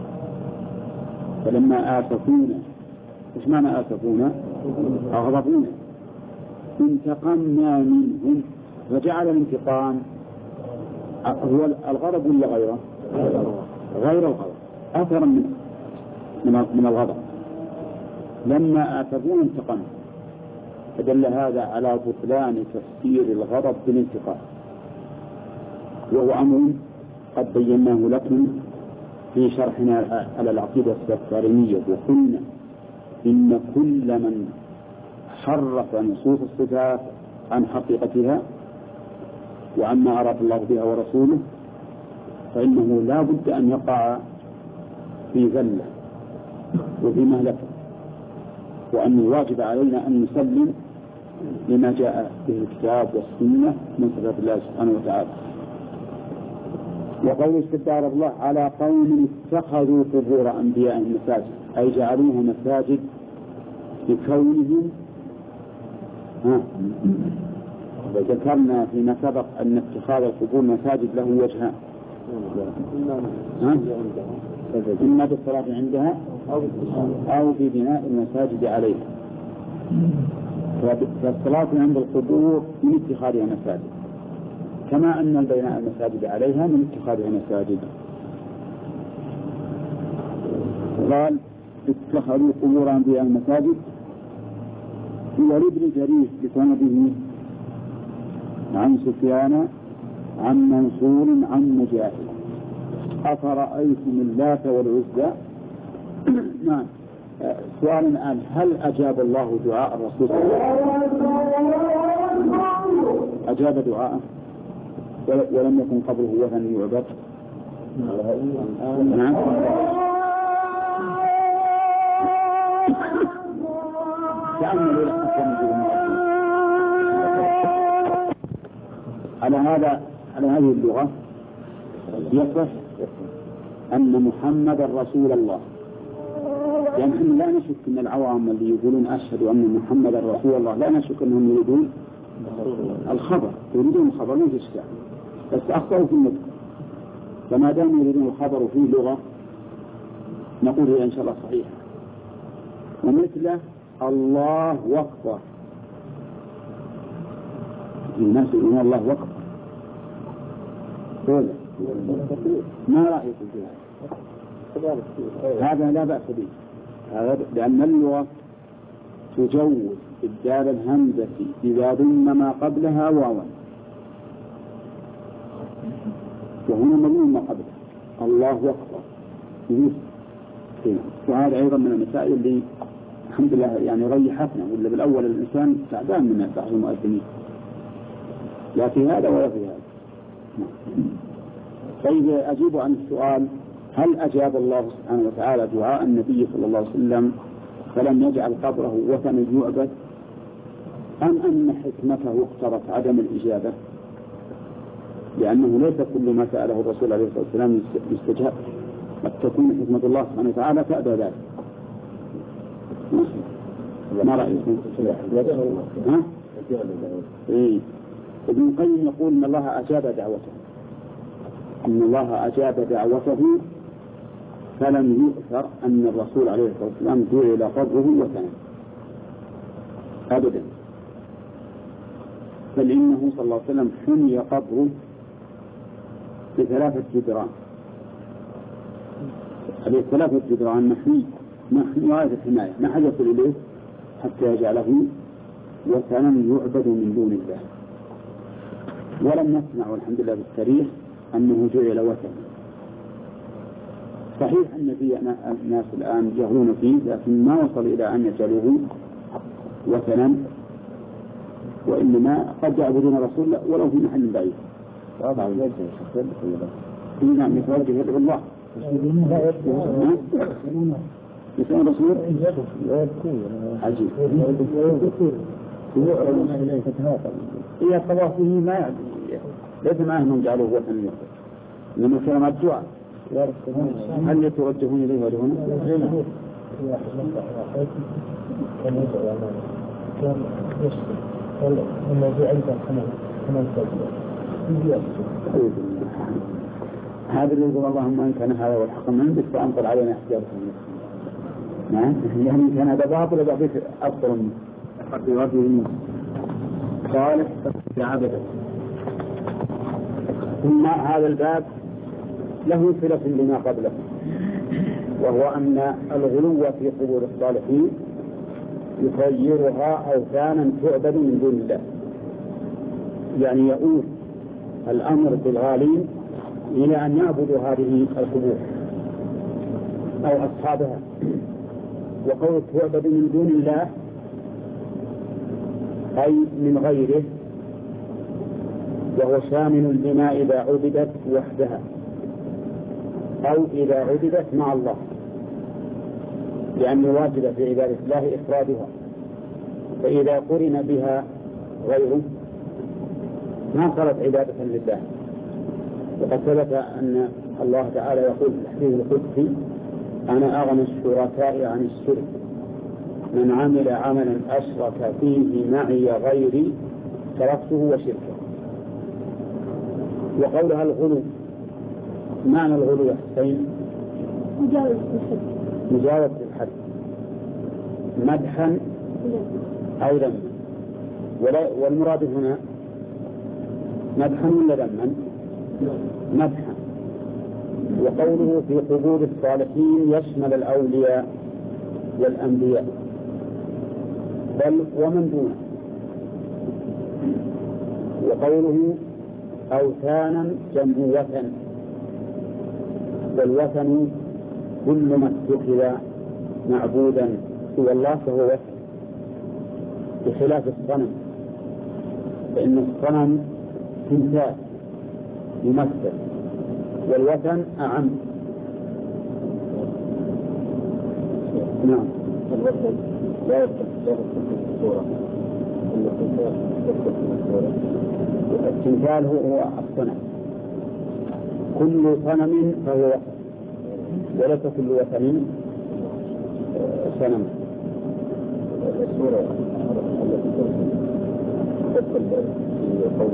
فلما آسفونا، إيش معنى آسفونا؟ أغضبونا، انتقمنا منهم، فجعل الانتقام هو الغضب ولا غيره؟ غير الغضب، أثرا من من الغضب. لما آسفونا انتقمنا، فدل هذا على بطلان تفسير الغضب بالانتقام، وهو أمر قد بيناه لكم في شرحنا على العقيدة السفارينية، وقلنا إن كل من حرف نصوص الصفات عن حقيقتها وعما أراد الله بها ورسوله فإنه لا بد أن يقع في زلة وفي مهلكة، وأن الواجب علينا أن نسلم لما جاء به الكتاب والسنة من صفات الله سبحانه وتعالى. وقول استدار الله على قوم اتخذوا قبور أنبيائهم مساجد، أي جعلوها مساجد بكونهم ها وذكرنا فيما سبق أن اتخاذ القبور مساجد له وجهان، إما بالصلاة عندها أو ببناء المساجد عليها. فالصلاة عند القبور من اتخاذها مساجد، كما أن بناء المساجد عليها من اتخاذها مساجد. قال اتخذوا قبور أنبياء المساجد. ولابن جرير بسنده عن سفيان عن منصور عن مجاهد أفرأيتم اللات والعزى. نعم. سؤال الآن، هل أجاب الله دعاء الرسول؟ أجاب دعاءه؟ ولم يكن قبره وثن يعبد. نعم. تأملوا على هذا على هذه اللغة يصح أن محمد رسول الله، لأن يعني لا نشك أن العوام اللي يقولون أشهد أن محمد رسول الله لا نشك أنهم يريدون الخبر، يريدون الخبر ما في إشكال، بس أخطأوا في النطق. فما دام يريدون الخبر في لغة نقول هي إن شاء الله صحيحة. ومثله الله أكبر، الناس يقولون الله أكبر، ما رأيكم في هذا؟ هذا لا بأس به، هذا لأن اللغة تجوز إبدال الهمزة إذا ضم ما قبلها واوا، وهنا مضمون ما قبلها الله أكبر. وهذا أيضا من المسائل اللي الحمد لله يعني ريحتنا، ولا بالأول الإنسان تعبان من بعض المؤذنين، لا في هذا ولا في هذا. طيب أجيب عن السؤال: هل أجاب الله سبحانه وتعالى دعاء النبي صلى الله عليه وسلم فلم يجعل قبره وثنا يعبد، أم أن حكمته اقتضت عدم الإجابة؟ لأنه ليس كل ما سأله الرسول عليه الصلاة والسلام يستجاب، قد تكون حكمة الله سبحانه وتعالى تأبى ذلك. ما رأيكم؟ ها؟ إيه. ابن القيم يقول إن الله أجاب دعوته، إن الله أجاب دعوته فلم يؤثر أن الرسول عليه الصلاة والسلام جعل قبره وثنا أبدا، بل إنه صلى الله عليه وسلم حمي قبره بثلاثة جدران، هذه ثلاثة جدران محمي محمي هذه الحماية، ما حد يصل إليه حتى يجعله وثنا يعبد من دون الله. ولم نسمع والحمد لله بالتاريخ أنه جعل وثنا. صحيح أن في ناس الآن يجهلون فيه، لكن ما وصل إلى أن يجعلوه وثنا، وإنما قد يعبدون رسول ولو في محل بعيد. نعم، يتوجه يدعو الله. يسأل رسول عجيب. هي الطواف به ما يعني ليس معه من جعله وثنا يعبد، إنما كلام الدعاء. هل يتوجهون إليه وجهون؟ هذا اللي يقول اللهم إن كان هذا والحق من عندك فأمطر علينا حجارة من نعم، يعني كان هذا باطل وبعضيك أفضل منه في رجل صالح عبده. ثم هذا الباب له صلة لما قبله، وهو أن الغلو في قبور الصالحين يصيرها أوثانا تعبد من دون الله، يعني يؤول الأمر بالغالين إلى أن يعبدوا هذه القبور أو أصحابها. وقول تعبد من دون الله أي من غيره، وهو شامل لما إذا عبدت وحدها أو إذا عبدت مع الله، لأن الواجب في عبادة الله إفرادها، فإذا قرن بها غيره ما صارت عبادة لله. وقد ثبت أن الله تعالى يقول في الحديث القدسي: أنا أغنى الشركاء عن الشرك، من عمل عملا أشرك فيه معي غيري تركته وشركه. وقولها الغلو، معنى الغلو يا حسين مجاوزة الحد، مجاوزة الحد مدحا أو ذما، والمراد هنا مدحا ولا ذما؟ مدحا. وقوله في قبور الصالحين يشمل الأولياء والأنبياء بل ومن دونه. وقوله أوثانا جمع وثن، والوثن كل ما اتخذ معبودا سوى الله فهو وثن، بخلاف الصنم، فإن الصنم تمثال يمثل، والوثن أعم. نعم. الوثن لا يدخل في الصورة. التمثال هو الصنم، كل صنم فهو وثن، وليس كل وثن صنم. الصورة التي تدخل في قول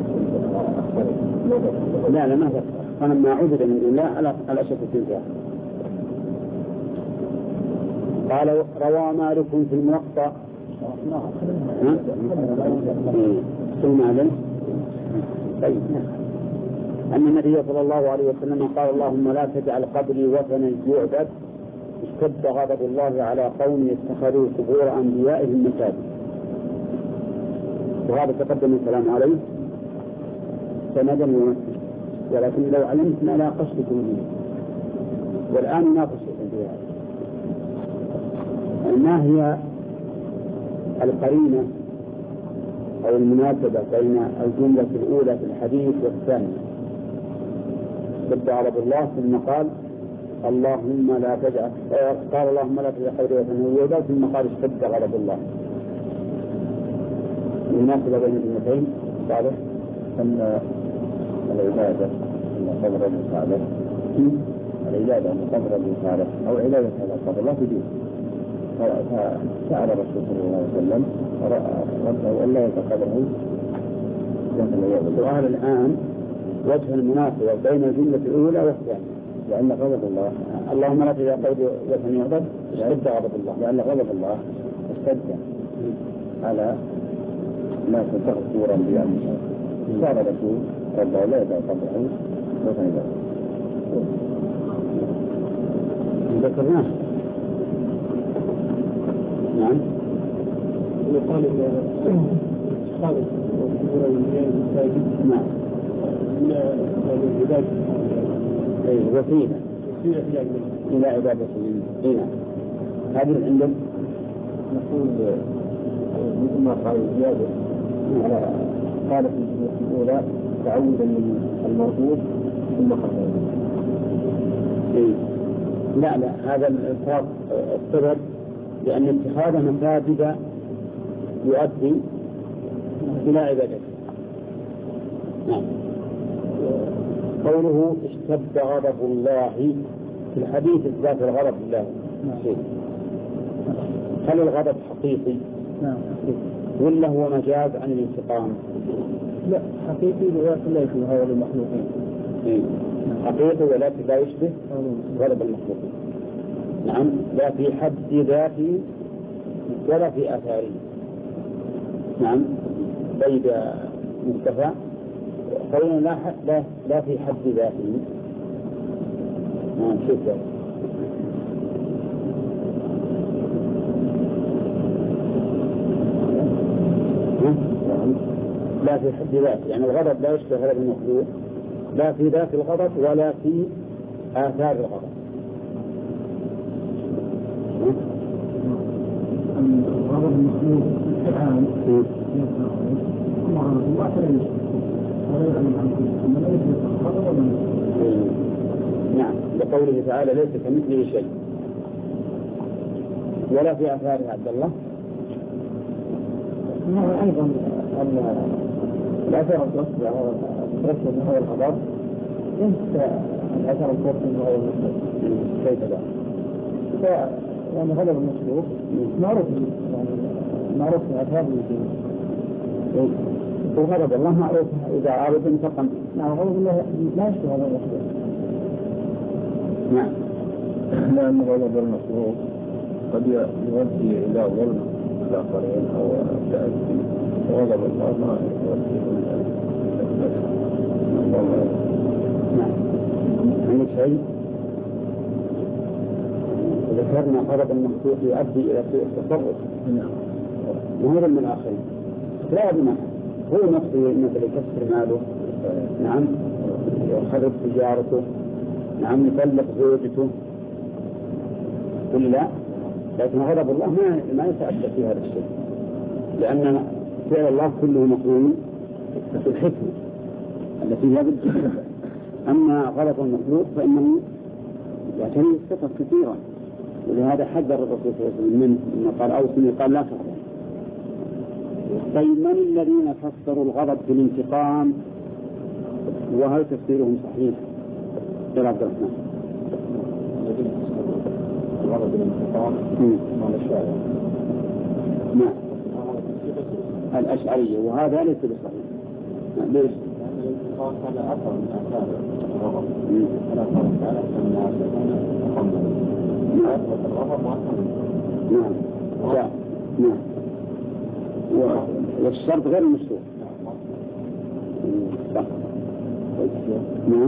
لا لا ما تدخل، صنم ما عبد من دون الله على أشد التمثال. قال روى مالك في الموطأ ثم عليه طيب أن النبي صلى الله عليه وسلم قال اللهم لا تجعل قبري وثنا يعبد اشتد غضب الله على قوم اتخذوا قبور أنبيائهم مساجد. وهذا تقدم الكلام عليه سندا ومسجد، ولكن لو علمتنا لا قصدكم به، والآن ناقش في هذا. ما هي القرينة أو المناسبة بين الجملة الأولى في الحديث والثانية؟ اشتد غضب الله ثم قال اللهم لا تجعل، قال اللهم لا تجعل قبري وثنا يعبد ثم قال اشتد غضب الله. المناسبة بين الجملتين صالح أن العبادة أن قبر المصالح العبادة أن قبر المصالح أو عبادة على قبر لا تجوز. فسأل الرسول صلى الله عليه وسلم ربه أن لا يتقبله. السؤال الآن وجه المناسبة بين الجملة الأولى والثانية، لأن غضب الله اللهم لا تجعل قبري وثنا يعبد اشتد غضب الله، لأن غضب الله اشتد على ما تنتهي صورا بأمر قال رسول ربه لا يدع قبره وثنا يعبد. ذكرناه. نعم. يقال إن خالد وقبور الأنبياء المساجد نعم من العباد وسيلة وسيلة إلى عبادة الله. هذه عندهم نقول مثل ما قال زيادة على قال في الجملة الأولى تعودا من المرفوض ثم خطأ. لا لا هذا الإفراط السبب لأن اتخاذ مساجد يؤدي إلى عبادته. نعم. قوله اشتد غضب الله في الحديث إثبات الغضب لله. هل الغضب حقيقي؟ نعم. ولا هو مجاز عن الانتقام؟ لا حقيقي ولكن لا يشبه هذا المخلوقين. حقيقي ولكن لا يشبه غضب المخلوقين. نعم لا في حد ذاته ولا في آثاره. نعم بيد مصطفى قولنا لا, لا, لا في حد ذاته. نعم شوف لا في حد ذاته، يعني الغضب لا يشبه غضب المخلوق لا في ذات الغضب ولا في آثار الغضب. الغضب المخلوق الآن الله فلا نعم لقوله تعالى ليس كمثله شيء ولا في آثاره عبد الله. هذا أيضا أن الأثر التصبع التصبع من هذا الغضب ينسى الأثر التصبع من هذا المخلوق. كيف ذا؟ يعني غضب المخلوق معروف يعني معروف في آثار الوجود. وغضب الله معروف إذا عارض انتقم. نعم غضب الله لا يشبه هذا المخلوق. نعم. لأن غضب المخلوق قد يؤدي إلى ظلم الآخرين أو تأدي، وغضب الله ما يؤدي إلى نعم. عندك شيء؟ ذكرنا غضب المخلوق يؤدي إلى سوء التصرف. نعم. وهذا من الآخرين لا بمعنى هو نفسه مثل يكسر ماله. نعم يخرب تجارته. نعم يطلق زوجته كل لا، لكن غضب الله ما ما يتأدى في هذا الشيء، لأن فعل الله كله مقرون بالحكمة التي لا بد أما غلط المخلوق فإنه يعتري السفر كثيرا، ولهذا حذر الرسول صلى الله عليه وسلم منه لما قال أوصني قال لا تغضب. طيب من الذين فسروا الغضب بالانتقام وهل تفسيرهم صحيح؟ يا عبد الرحمن. الغضب بالانتقام مال الشاعر. نعم الأشعرية، وهذا ليس بصحيح. ليش؟ لأن الانتقام هذا أثر من آثار الغضب. الآثار تعالى أن الناس يكون تقمنا أثبت الغضب وأثر. نعم نعم نعم والشرط غير مشروع. صح. نعم.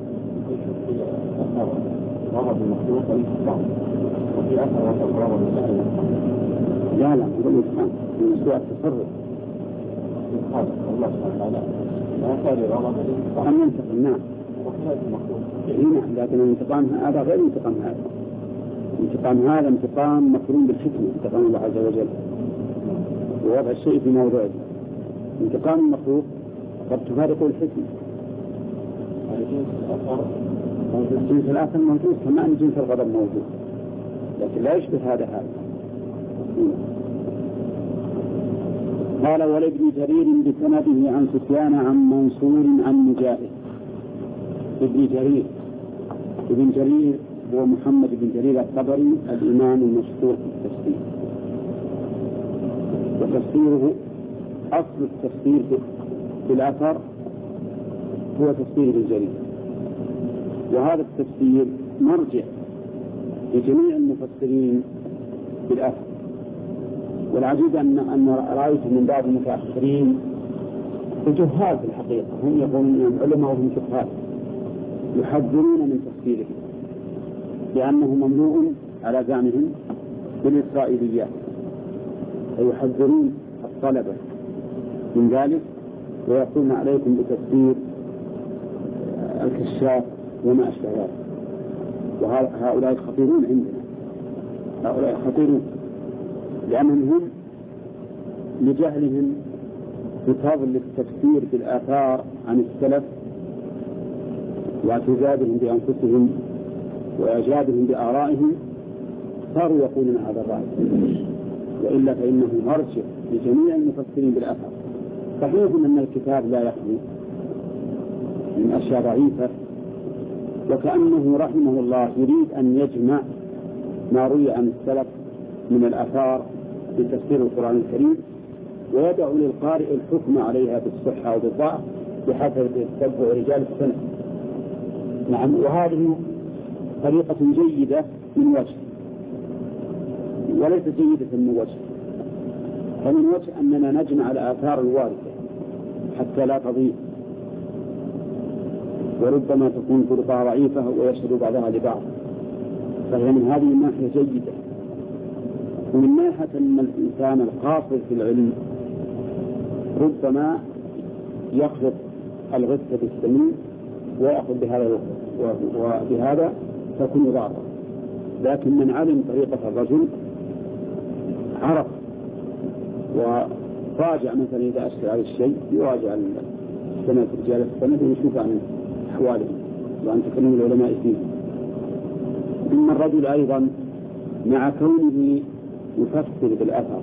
غضب المخلوق والانتقام وفي أثر الغضب الإنسان. لا لا هو الانتقام مشروع التصرف. هذا الله سبحانه وتعالى لا يساري غضب الانتقام. أم ينتقم نعم. وكذلك المخلوق. نعم لكن الانتقام هذا غير انتقام هذا. انتقام هذا انتقام مقرون بالحكمة، انتقام الله عز وجل ووضع الشيء في موضعه. انتقام المخلوق قد تفارق الحكمة. الجنس الآخر موجود كما أن جنس الغضب موجود، لكن لا يشبه هذا هذا. قال ولابن جرير بسنده عن سفيان عن منصور عن مجاهد. ابن جرير ابن جرير هو محمد بن جرير الطبري الإمام المشهور في التفسير، وتفسيره أصل التفسير في الأثر هو تفسير ابن جرير، وهذا التفسير مرجع لجميع المفسرين في الأثر. والعجيب أن أن رأيت من بعض المتأخرين جهال في الحقيقة، هم يقولون علماء وهم جهال يحذرون من تفسيره لأنه ممنوع على زعمهم بالإسرائيليات، فيحذرون الطلبة من ذلك ويقولون عليكم بتفسير الكشاف وما أشبه ذلك. وهؤلاء خطيرون عندنا، هؤلاء خطيرون لأنهم هم لجهلهم بفضل التفسير بالآثار عن السلف واعتزازهم بأنفسهم وإعجابهم بآرائهم صاروا يقولون هذا الرأي، وإلا فإنه مرجع لجميع المفسرين بالآثار. صحيح أن الكتاب لا يخلو من أشياء ضعيفة، وكأنه رحمه الله يريد أن يجمع ما روي عن السلف من الآثار في تفسير القرآن الكريم ويدع للقارئ الحكم عليها بالصحة أو بالضعف بحسب تتبع رجال السنة. نعم، وهذه طريقة جيدة من وجه وليست جيدة من وجه، فمن وجه أننا نجمع الآثار الواردة حتى لا تضيع، وربما تكون طرقها ضعيفة ويشهد بعضها لبعض، فهي من هذه الناحية جيدة. ومن ناحية أن الإنسان القاصر في العلم ربما يخلط الغثة بالسمين ويأخذ بهذا وبهذا تكون ضعفا. لكن من علم طريقة الرجل عرف وراجع مثلا إذا أشكل على الشيء يراجع السند رجال السند ويشوف عن أحواله وعن تكلم العلماء فيه. ثم الرجل أيضا مع كونه يفسر بالأثر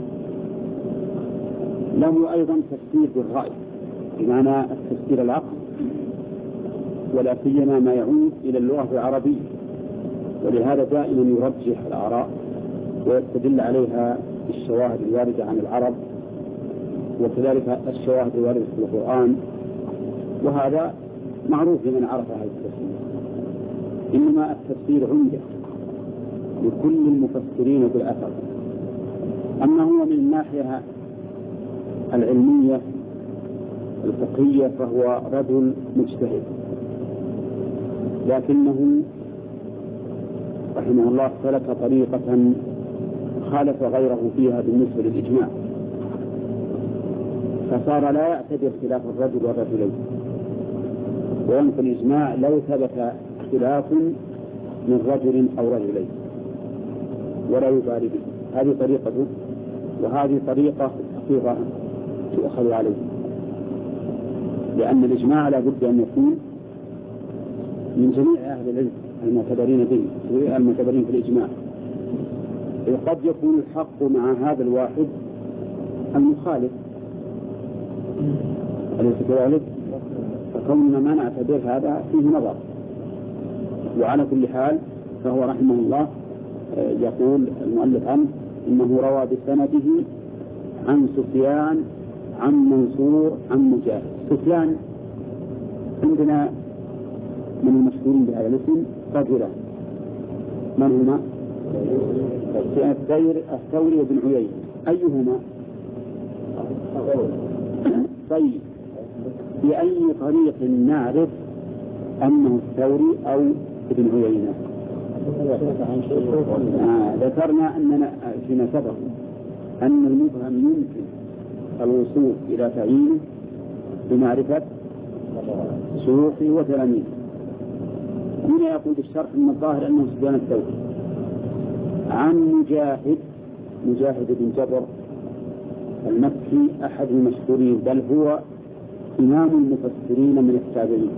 له أيضا تفسير بالرأي بمعنى التفسير العقل، ولا سيما ما يعود إلى اللغة العربية، ولهذا دائما يرجح الآراء ويستدل عليها بالشواهد الواردة عن العرب وكذلك الشواهد الواردة في القرآن، وهذا معروف لمن عرف هذا التفسير. إنما التفسير عمدة لكل المفسرين بالأثر. أما هو من الناحية العلمية الفقهية فهو رجل مجتهد، لكنه رحمه الله سلك طريقة خالف غيره فيها بالنسبة للإجماع، فصار لا يعتبر خلاف الرجل والرجلين، وينفي الإجماع لو ثبت خلاف من رجل أو رجلين ولا يبالي به. هذه طريقته، وهذه طريقة حقيقة تؤخذ عليه، لأن الإجماع لا بد أن يكون من جميع أهل العلم المعتبرين به المعتبرين في الإجماع. قد يكون الحق مع هذا الواحد المخالف، أليس كذلك؟ فكوننا ما نعتبر هذا فيه نظر. وعلى كل حال فهو رحمه الله يقول المؤلف عنه إنه روى بسنده عن سفيان عن منصور عن مجاهد. سفيان عندنا من المشهورين بهذا الاسم رجلان، من هما؟ الثوري وابن عيينة. أيهما؟ طيب بأي طريق نعرف أنه الثوري أو ابن عيينة؟ آه ذكرنا أننا فيما سبق أن المبهم يمكن الوصول إلى تعيينه بمعرفة شيوخه وتلاميذه. هنا يقول الشرح من الظاهر أنه سفيان الثوري عن مجاهد مجاهد بن جبر المكي أحد المشهورين، بل هو إمام المفسرين من التابعين،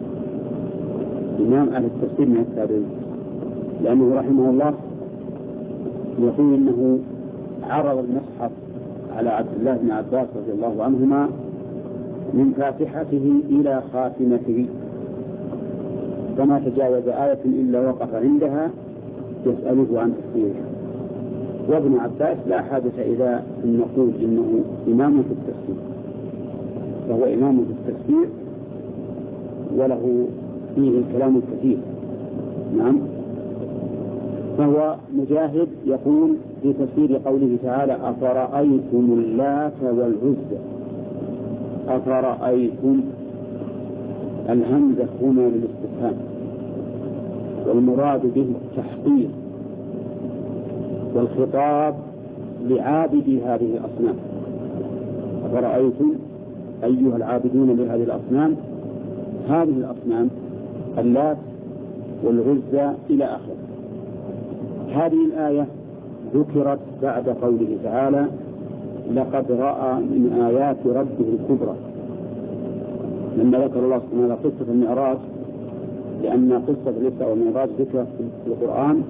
إمام أهل التفسير من التابعين، لأنه رحمه الله يقول إنه عرض المصحف على عبد الله بن عباس رضي الله عنهما من فاتحته إلى خاتمته، فما تجاوز آية إلا وقف عندها يسأله عن تفسيرها. وابن عباس لا حاجة إلى أن نقول إنه إمام في التفسير، فهو إمام في التفسير وله فيه الكلام الكثير. نعم. فهو مجاهد يقول في تفسير قوله تعالى أفرأيتم اللات والعزى. أفرأيتم الهمزة هنا للاستفهام، والمراد به التحقيق، والخطاب لعابدي هذه الأصنام. أفرأيتم أيها العابدون لهذه الأصنام، هذه الأصنام اللات والعزى إلى آخره. هذه الآية ذكرت بعد قوله تعالى لقد رأى من آيات ربه الكبرى، لما ذكر الله سبحانه وتعالى قصة المعراج، لأن قصة الإسراء والمعراج ذكرت في القرآن.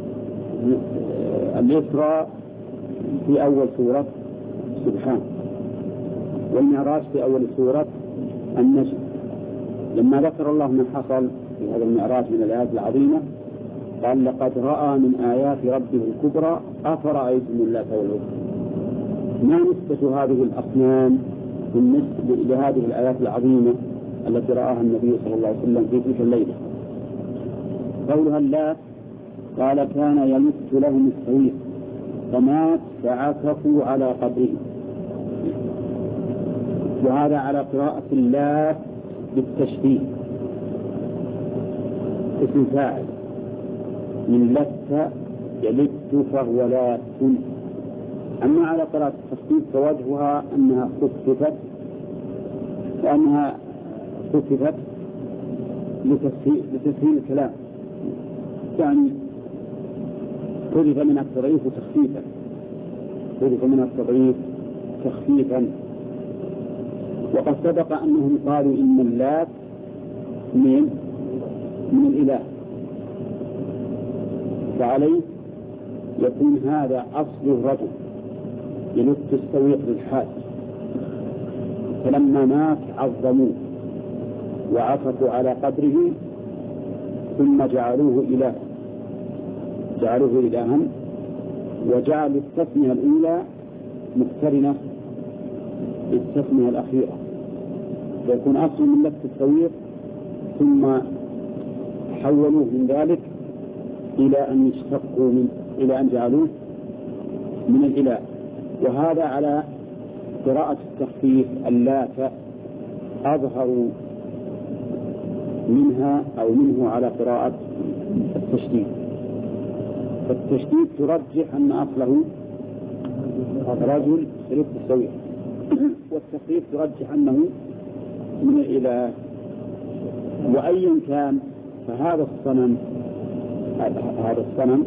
الإسراء في أول سورة سبحان، والمعراج في أول سورة النجم. لما ذكر الله من حصل في هذا المعراج من الآيات العظيمة قال لقد رأى من آيات ربه الكبرى أفرأيتم اللات والعزى. ما نسبة هذه الأصنام بالنسبة لهذه الآيات العظيمة التي رآها النبي صلى الله عليه وسلم في تلك الليلة؟ قولها اللات قال كان يمس لهم السويق فمات فعكفوا على قبره، وهذا على قراءة اللات بالتشبيه، اسم فاعل من لت يلت فهو لات. أما على قراءة التخفيف فوجهها أنها خففت، وأنها خففت لتسهيل الكلام، يعني حذف من التضعيف تخفيفا، حذف من التضعيف تخفيفا. وقد سبق أنهم قالوا إن اللات من من الإله، فعليه يكون هذا أصل الرجل يلت السويق للحاج، فلما مات عظموه وعكفوا على قدره ثم جعلوه إله، جعلوه إلها، وجعلوا التسمية الأولى مقترنة بالتسمية الأخيرة، فيكون أصل من لت السويق ثم حولوه من ذلك إلى أن يشتقوا من إلى أن جعلوه من الإله. وهذا على قراءة التخفيف اللات أظهر منها أو منه على قراءة التشديد. فالتشديد ترجح أن أصله رجل يلت السويق، والتخفيف ترجح أنه من الإله. وأيا كان فهذا الصنم هذا الصنم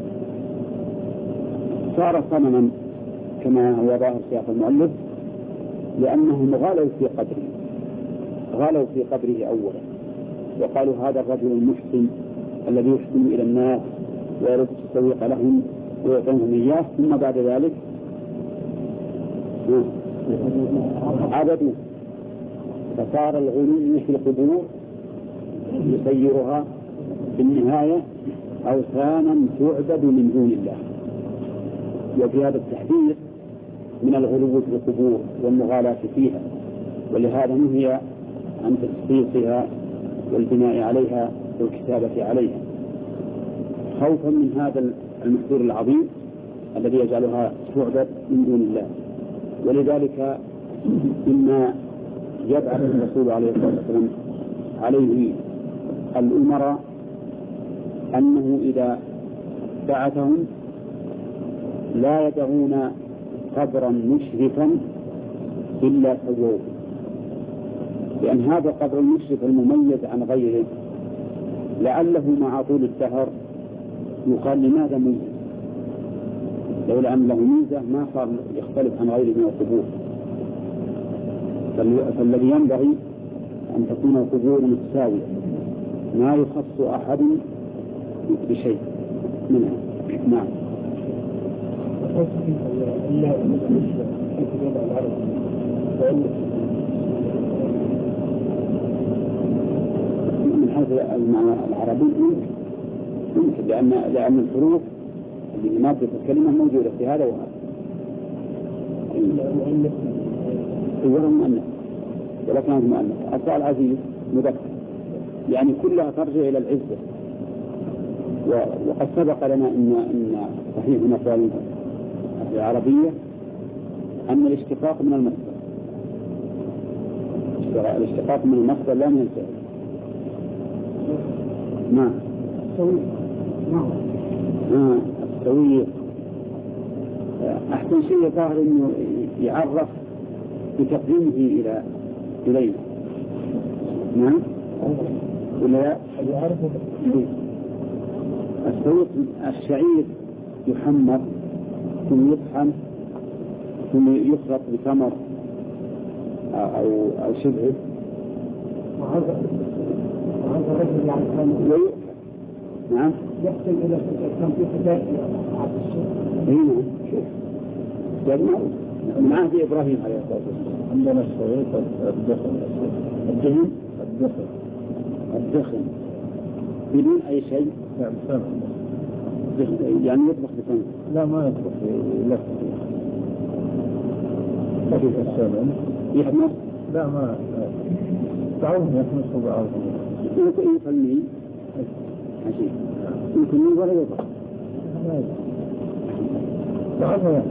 صار صنما كما هو ظاهر سياق المؤلف، لأنهم غلوا في قدره غلوا في قدره أولا، وقالوا هذا الرجل المحسن الذي يحسن إلى الناس ويرد التسويق لهم ويعطيهم إياه، ثم بعد ذلك عبدوا، فصار الغلو في القبور يسيرها في النهاية أوثانا تعبد من دون الله. وفي هذا التحذير من الغلو في القبور والمغالاة فيها، ولهذا نهي عن تخصيصها والبناء عليها والكتابة عليها خوفا من هذا المحذور العظيم الذي يجعلها تعبد من دون الله. ولذلك إما يبعث الرسول عليه الصلاة والسلام عليه الأمراء أنه إذا بعثهم لا يدعون قبرا مشرفا إلا سووه، لأن هذا القبر المشرف المميز عن غيره لعله مع طول الدهر يقال لماذا ميز، لولا أن له ميزة ما صار يختلف عن غيره من القبور. فالذي ينبغي أن تكون القبور متساوية ما يخص أحد بشيء منها. نعم. من هذا المعنى العربي ممكن، لأن لأن الحروف اللي مادة الكلمة موجودة في هذا وهذا. هو مؤنث ولكن هذا مؤنث. أصل العزيز مذكر، يعني كلها ترجع إلى العزة. وقد سبق لنا إن إن صحيح من أقوال العربية أن الاشتقاق من المصدر، الاشتقاق من المصدر لا من الفعل. نعم. نعم. آه التسويق أحسن شيء ظاهر إنه يعرف بتقديمه إلى إلينا. نعم. ولا يعرف التسويق. الشعير يحمر ثم يطحن ثم يخلط بتمر أو أو شبهه، وهذا وهذا الرجل يعني كان نعم يحسن إلى كان في حدائق عبد الشيخ. إيه نعم. شوف جمع من عهد إبراهيم عليه الصلاة والسلام. عندنا الشعير الدخن الدهن الدخن الدخن بدون أي شيء. نعم سمع. يعني يطبخ بسمن؟ لا ما يطبخ، يلف لكن السمن يحمص؟ لا ما تعرف يحمص بعض يمكن يفلني عشان يمكن ولا يطبخ تعرف يحمص.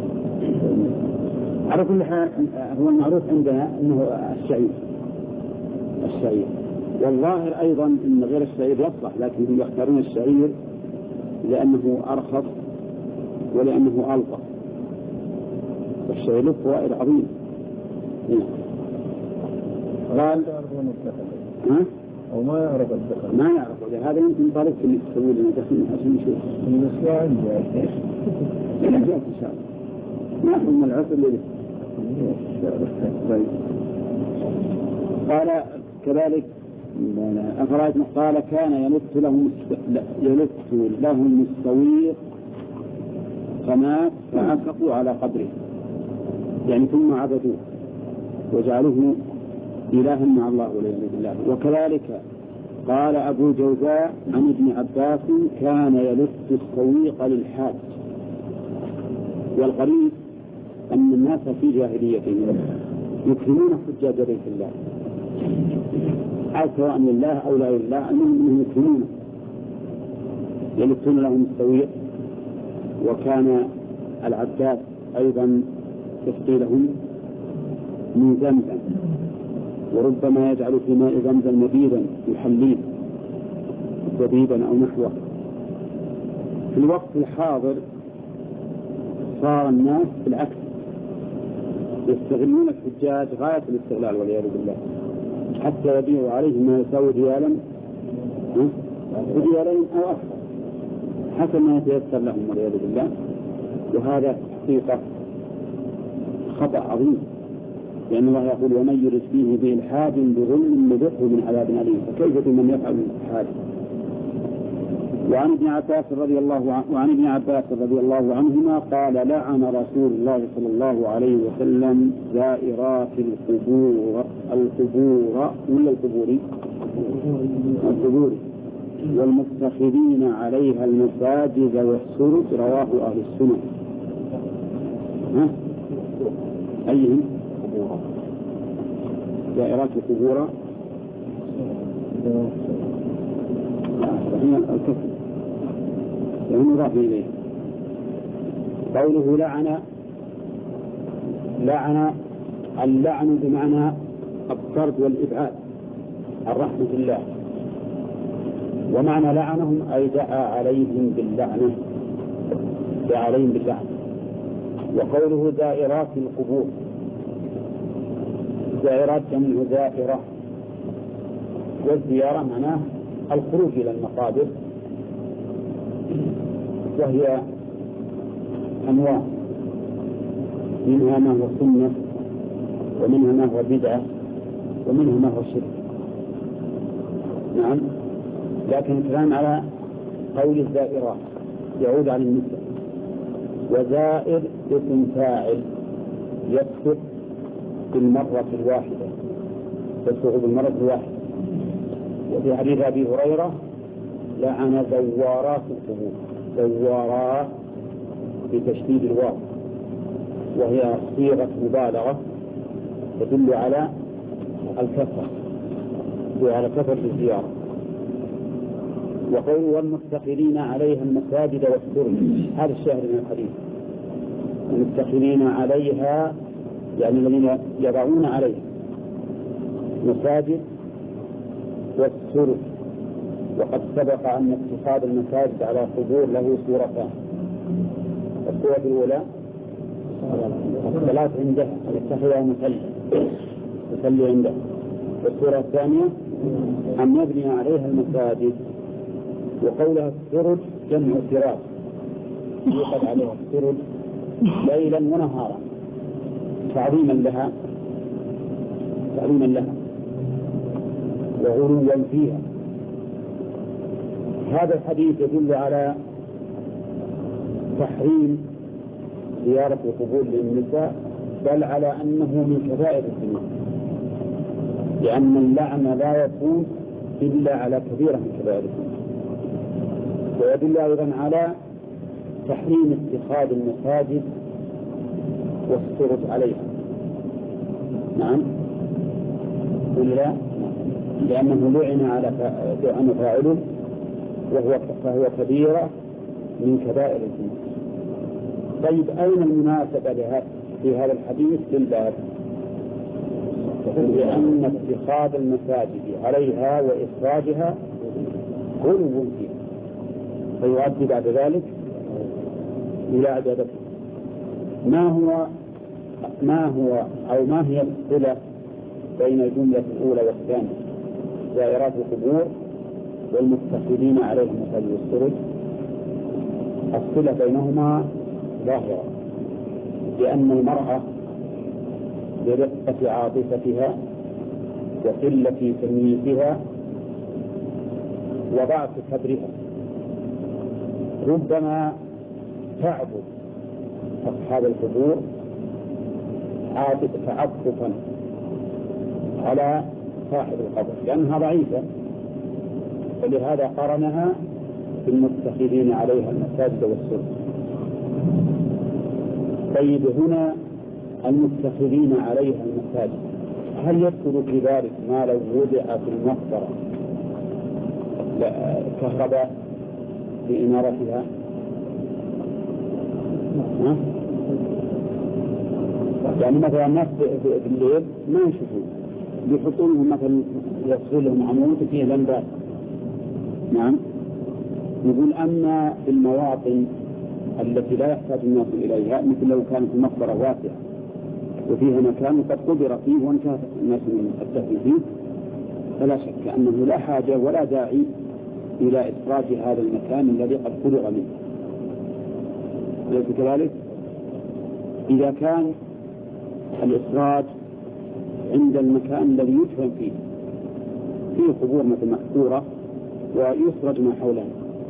على كل حال هو المعروف عندنا أنه الشعير الشعير والظاهر أيضا أن غير الشعير يصلح، لكن هم يختارون الشعير لأنه أرخص ولأنه ألطف، والشعير له فوائد عظيمة. قال ها؟ أو ما يعرف الدخل ما يعرف، ولهذا يمكن طالب إنك تسوي لنا دخل عشان نشوف. المسلا عندي إلى جاء إن شاء الله. ما هم العسل اللي قال كذلك أفراد قال كان يلت له يلت له المستويق قناة فعكفوا على قبره، يعني ثم عبدوه وجعلوه إلها مع الله والعياذ بالله. وكذلك قال أبو الجوزاء عن ابن عباس كان يلت السويق للحاج. والغريب أن الناس في جاهليتهم يكرمون حجاج بيت الله سواء لله أو لا لله، أنهم يكرمونه يلتون لهم السويق. وكان العباس أيضا يسقي لهم من زمزم، وربما يجعل في ماء زمزم نبيذا يحليه زبيبا أو نحوه. في الوقت الحاضر صار الناس بالعكس يستغلون الحجاج غاية الاستغلال والعياذ بالله، حتى يبيعوا عليهم ما يساوي ريالا ريالين أو أكثر حتى ما يتيسر لهم والعياذ بالله. وهذا حقيقة خطأ عظيم، لأن الله يقول ومن يرد فيه بإلحاد بظلم نذقه من عذاب أليم، فكيف بمن يفعل الإلحاد؟ وعن ابن عباس رضي الله عنه وعن ابن عباس رضي الله عنهما قال لعن رسول الله صلى الله عليه وسلم زائرات القبور القبور ولا القبور القبور والمتخذين عليها المساجد والسرج، رواه أهل السنة. ها؟ أيهم؟ زائرات القبور هي الكفر يعني مضاف إليه. قوله لعن لعن اللعن بمعنى الطرد والإبعاد عن رحمة الله، ومعنى لعنهم أي دعا عليهم باللعنة دعا عليهم باللعنة. وقوله زائرات القبور، زائرات جمع زائرة، والزيارة معناه الخروج إلى المقابر، وهي أنواع، منها ما هو سنة، ومنها ما هو بدعة، ومنها ما هو شرك. نعم، لكن الكلام على قول الزائرات يعود على النساء. وزائر اسم فاعل يكتب بالمرة الواحدة، يكتب بالمرة الواحدة. وفي حديث أبي هريرة لعن زوارات القبور، زوارات بتشديد الواو، وهي صيغة مبالغة تدل على الكثرة وعلى كثرة الزيارة. وقول والمتخذين عليها المساجد والسرج، هذا الشاهد من الحديث. المتخذين عليها يعني الذين يضعون عليها مساجد والسرج. وقد سبق أن اتخاذ المساجد على قبور له صورتان. الصورة الأولى الصلاة عنده يتخذها مسجد يصلي عنده، والصورة الثانية أن يبني عليها المساجد. وقولها السرج جمع سراج، يوقد عليها السرج ليلا ونهارا تعظيما لها تعظيما لها وغلوا فيها. هذا الحديث يدل على تحريم زيارة القبور للنساء، بل على أنه من كبائر الذنوب، لأن اللعن لا يكون إلا على كبيرة من كبائر الذنوب. ويدل أيضا على تحريم اتخاذ المساجد والسرج عليها. نعم ولا لأنه لعن على لعن فاعله، وهو فهو كبيرة من كبائر الذنوب. طيب أين المناسبة في هذا الحديث للباب؟ لأن اتخاذ المساجد عليها وإخراجها غلو فيها، فيؤدي بعد ذلك إلى عبادته. ما هو ما هو أو ما هي الصلة بين الجملة الأولى والثانية، زائرات القبور والمتخذين عليها المساجد والسرج؟ الصلة بينهما ظاهرة، لأن المرأة برقة عاطفتها وقلة تمييزها وضعف كبرها ربما تعبد أصحاب القبور تعطفا على صاحب القبر لأنها ضعيفة، فلهذا قرنها بالمتخذين عليها المساجد والسرج. طيب هنا المتخذين عليها المساجد، هل يدخل في ذلك ما لو وضع في المقبرة كهرباء لإنارتها؟ يعني مثلا الناس بالليل ما يشوفون، يحطون لهم مثلا يصل لهم عمود فيه لمبات. نعم. يقول أما في المواطن التي لا يحتاج الناس إليها، مثل لو كانت المقبرة واسعة وفيها مكان قد قدر فيه وانتهى الناس من الدفن فيه، فلا شك أنه لا حاجة ولا داعي إلى إخراج هذا المكان الذي قد قدر منه. أليس كذلك؟ إذا كان الإخراج عند المكان الذي يدفن فيه، فيه قبور مثل محفورة ويسرج ما حولها.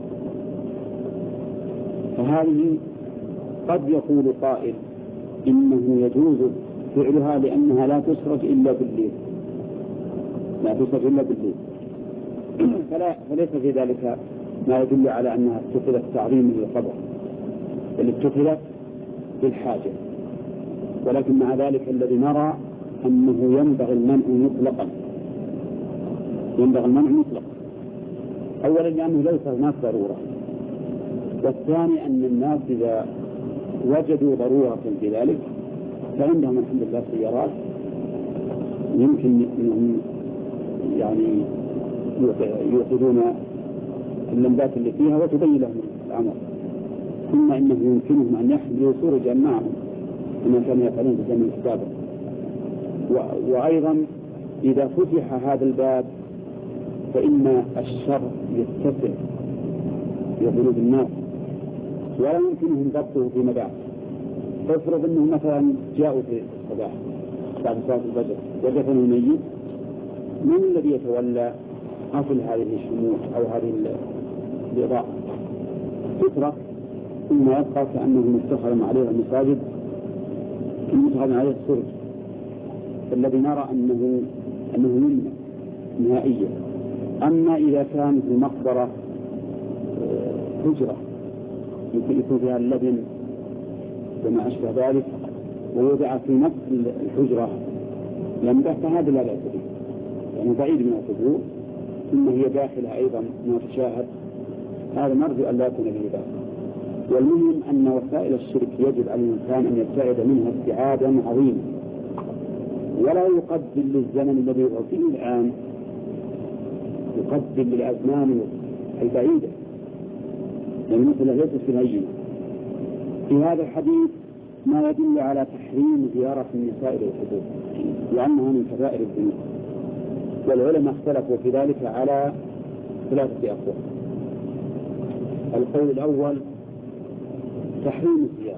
فهذه قد يقول قائل إنه يجوز فعلها لأنها لا تسرج إلا بالليل، لا تسرج إلا بالليل، فلا فليس في ذلك ما يدل على أنها اتخذت تعظيما للقبر، بل اتخذت بالحاجة. ولكن مع ذلك الذي نرى أنه ينبغي المنع مطلقا، ينبغي المنع مطلقا. أولا لأنه ليس هناك ضرورة، والثاني أن الناس إذا وجدوا ضرورة في ذلك فعندهم الحمد لله سيارات يمكن أنهم يعني يوقدون اللمبات اللي فيها وتبين لهم الأمر، ثم إنه يمكنهم أن يحملوا سرجا معهم كما كانوا يفعلون في الزمن السابق. وأيضا إذا فتح هذا الباب فإن الشر يتسع في قلوب الناس ولا يمكنهم ضبطه في مدى. فافرض أنهم مثلا جاءوا في الصباح بعد صلاة الفجر ودفنوا الميت، من الذي يتولى أصل هذه الشموع أو هذه الإضاءة؟ تترك ثم يبقى كأنه مستخدم عليها المساجد مستخدم عليه السرج، الذي نرى أنه أنه منا نهائيا. أما إذا كانت المقبرة حجرة يكون فيها اللبن وما أشبه ذلك ووضع في نفس الحجرة لمبة، فهذا لا بأس به، يعني بعيد من القبور ثم هي داخلة أيضا ما تشاهد، هذا نرجو أن لا يكون به بأس. والمهم أن وسائل الشرك يجب على الإنسان أن يبتعد منها ابتعادا عظيما، ولا يقدم للزمن الذي هو فيه الآن، يقدم للأزمان البعيدة، لأن مثل ليست في الهيئة. في هذا الحديث ما يدل على تحريم زيارة النساء للقبور لأنها من كبائر الذنوب، والعلماء اختلفوا في ذلك على ثلاثة أقوال. القول الأول تحريم الزيارة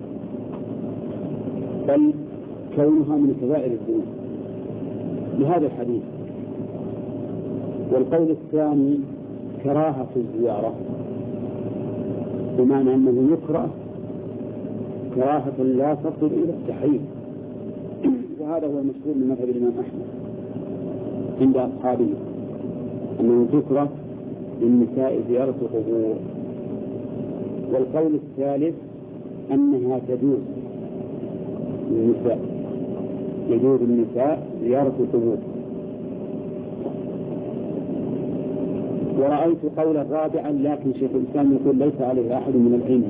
بل كونها من كبائر الذنوب لهذا الحديث. والقول الثاني كراهة الزيارة بمعنى أنه يكره كراهة لا تصل إلى التحريم، وهذا هو المشهور من مذهب الإمام أحمد عند أصحابه أنه تكره للنساء زيارة القبور. والقول الثالث أنها تجوز للنساء، يجوز للنساء زيارة القبور. ورأيت قولا رابعا لكن شيخ الإسلام يقول ليس عليه أحد من العلم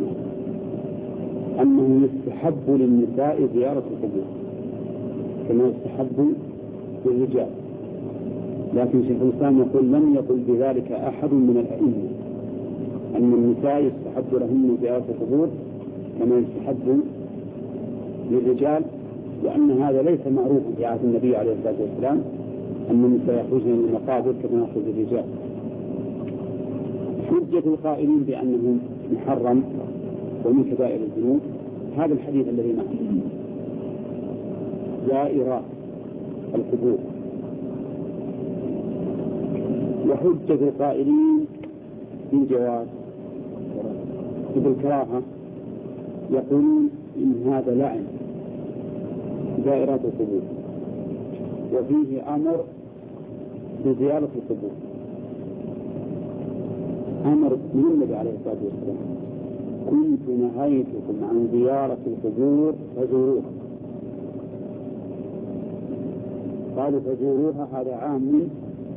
أنه يستحب للنساء زيارة القبور كما يستحب للرجال، لكن شيخ الإسلام يقول لم يقل بذلك أحد من الأئمة أن النساء يستحب لهن زيارة القبور كما يستحب للرجال، وأن هذا ليس معروفا في عهد النبي عليه الصلاة والسلام أن النساء يخرجن من المقابر كما يخرج الرجال. حجة القائلين بأنه محرم ومن كبائر الذنوب هذا الحديث الذي معه زائرات القبور. وحجة القائلين بالجواز بالكراهة يقولون إن هذا لعن زائرات القبور وفيه أمر بزيارة القبور، أمر من النبي عليه الصلاة والسلام كنت نهيتكم عن زيارة القبور فزوروها، قالوا فزوروها هذا عام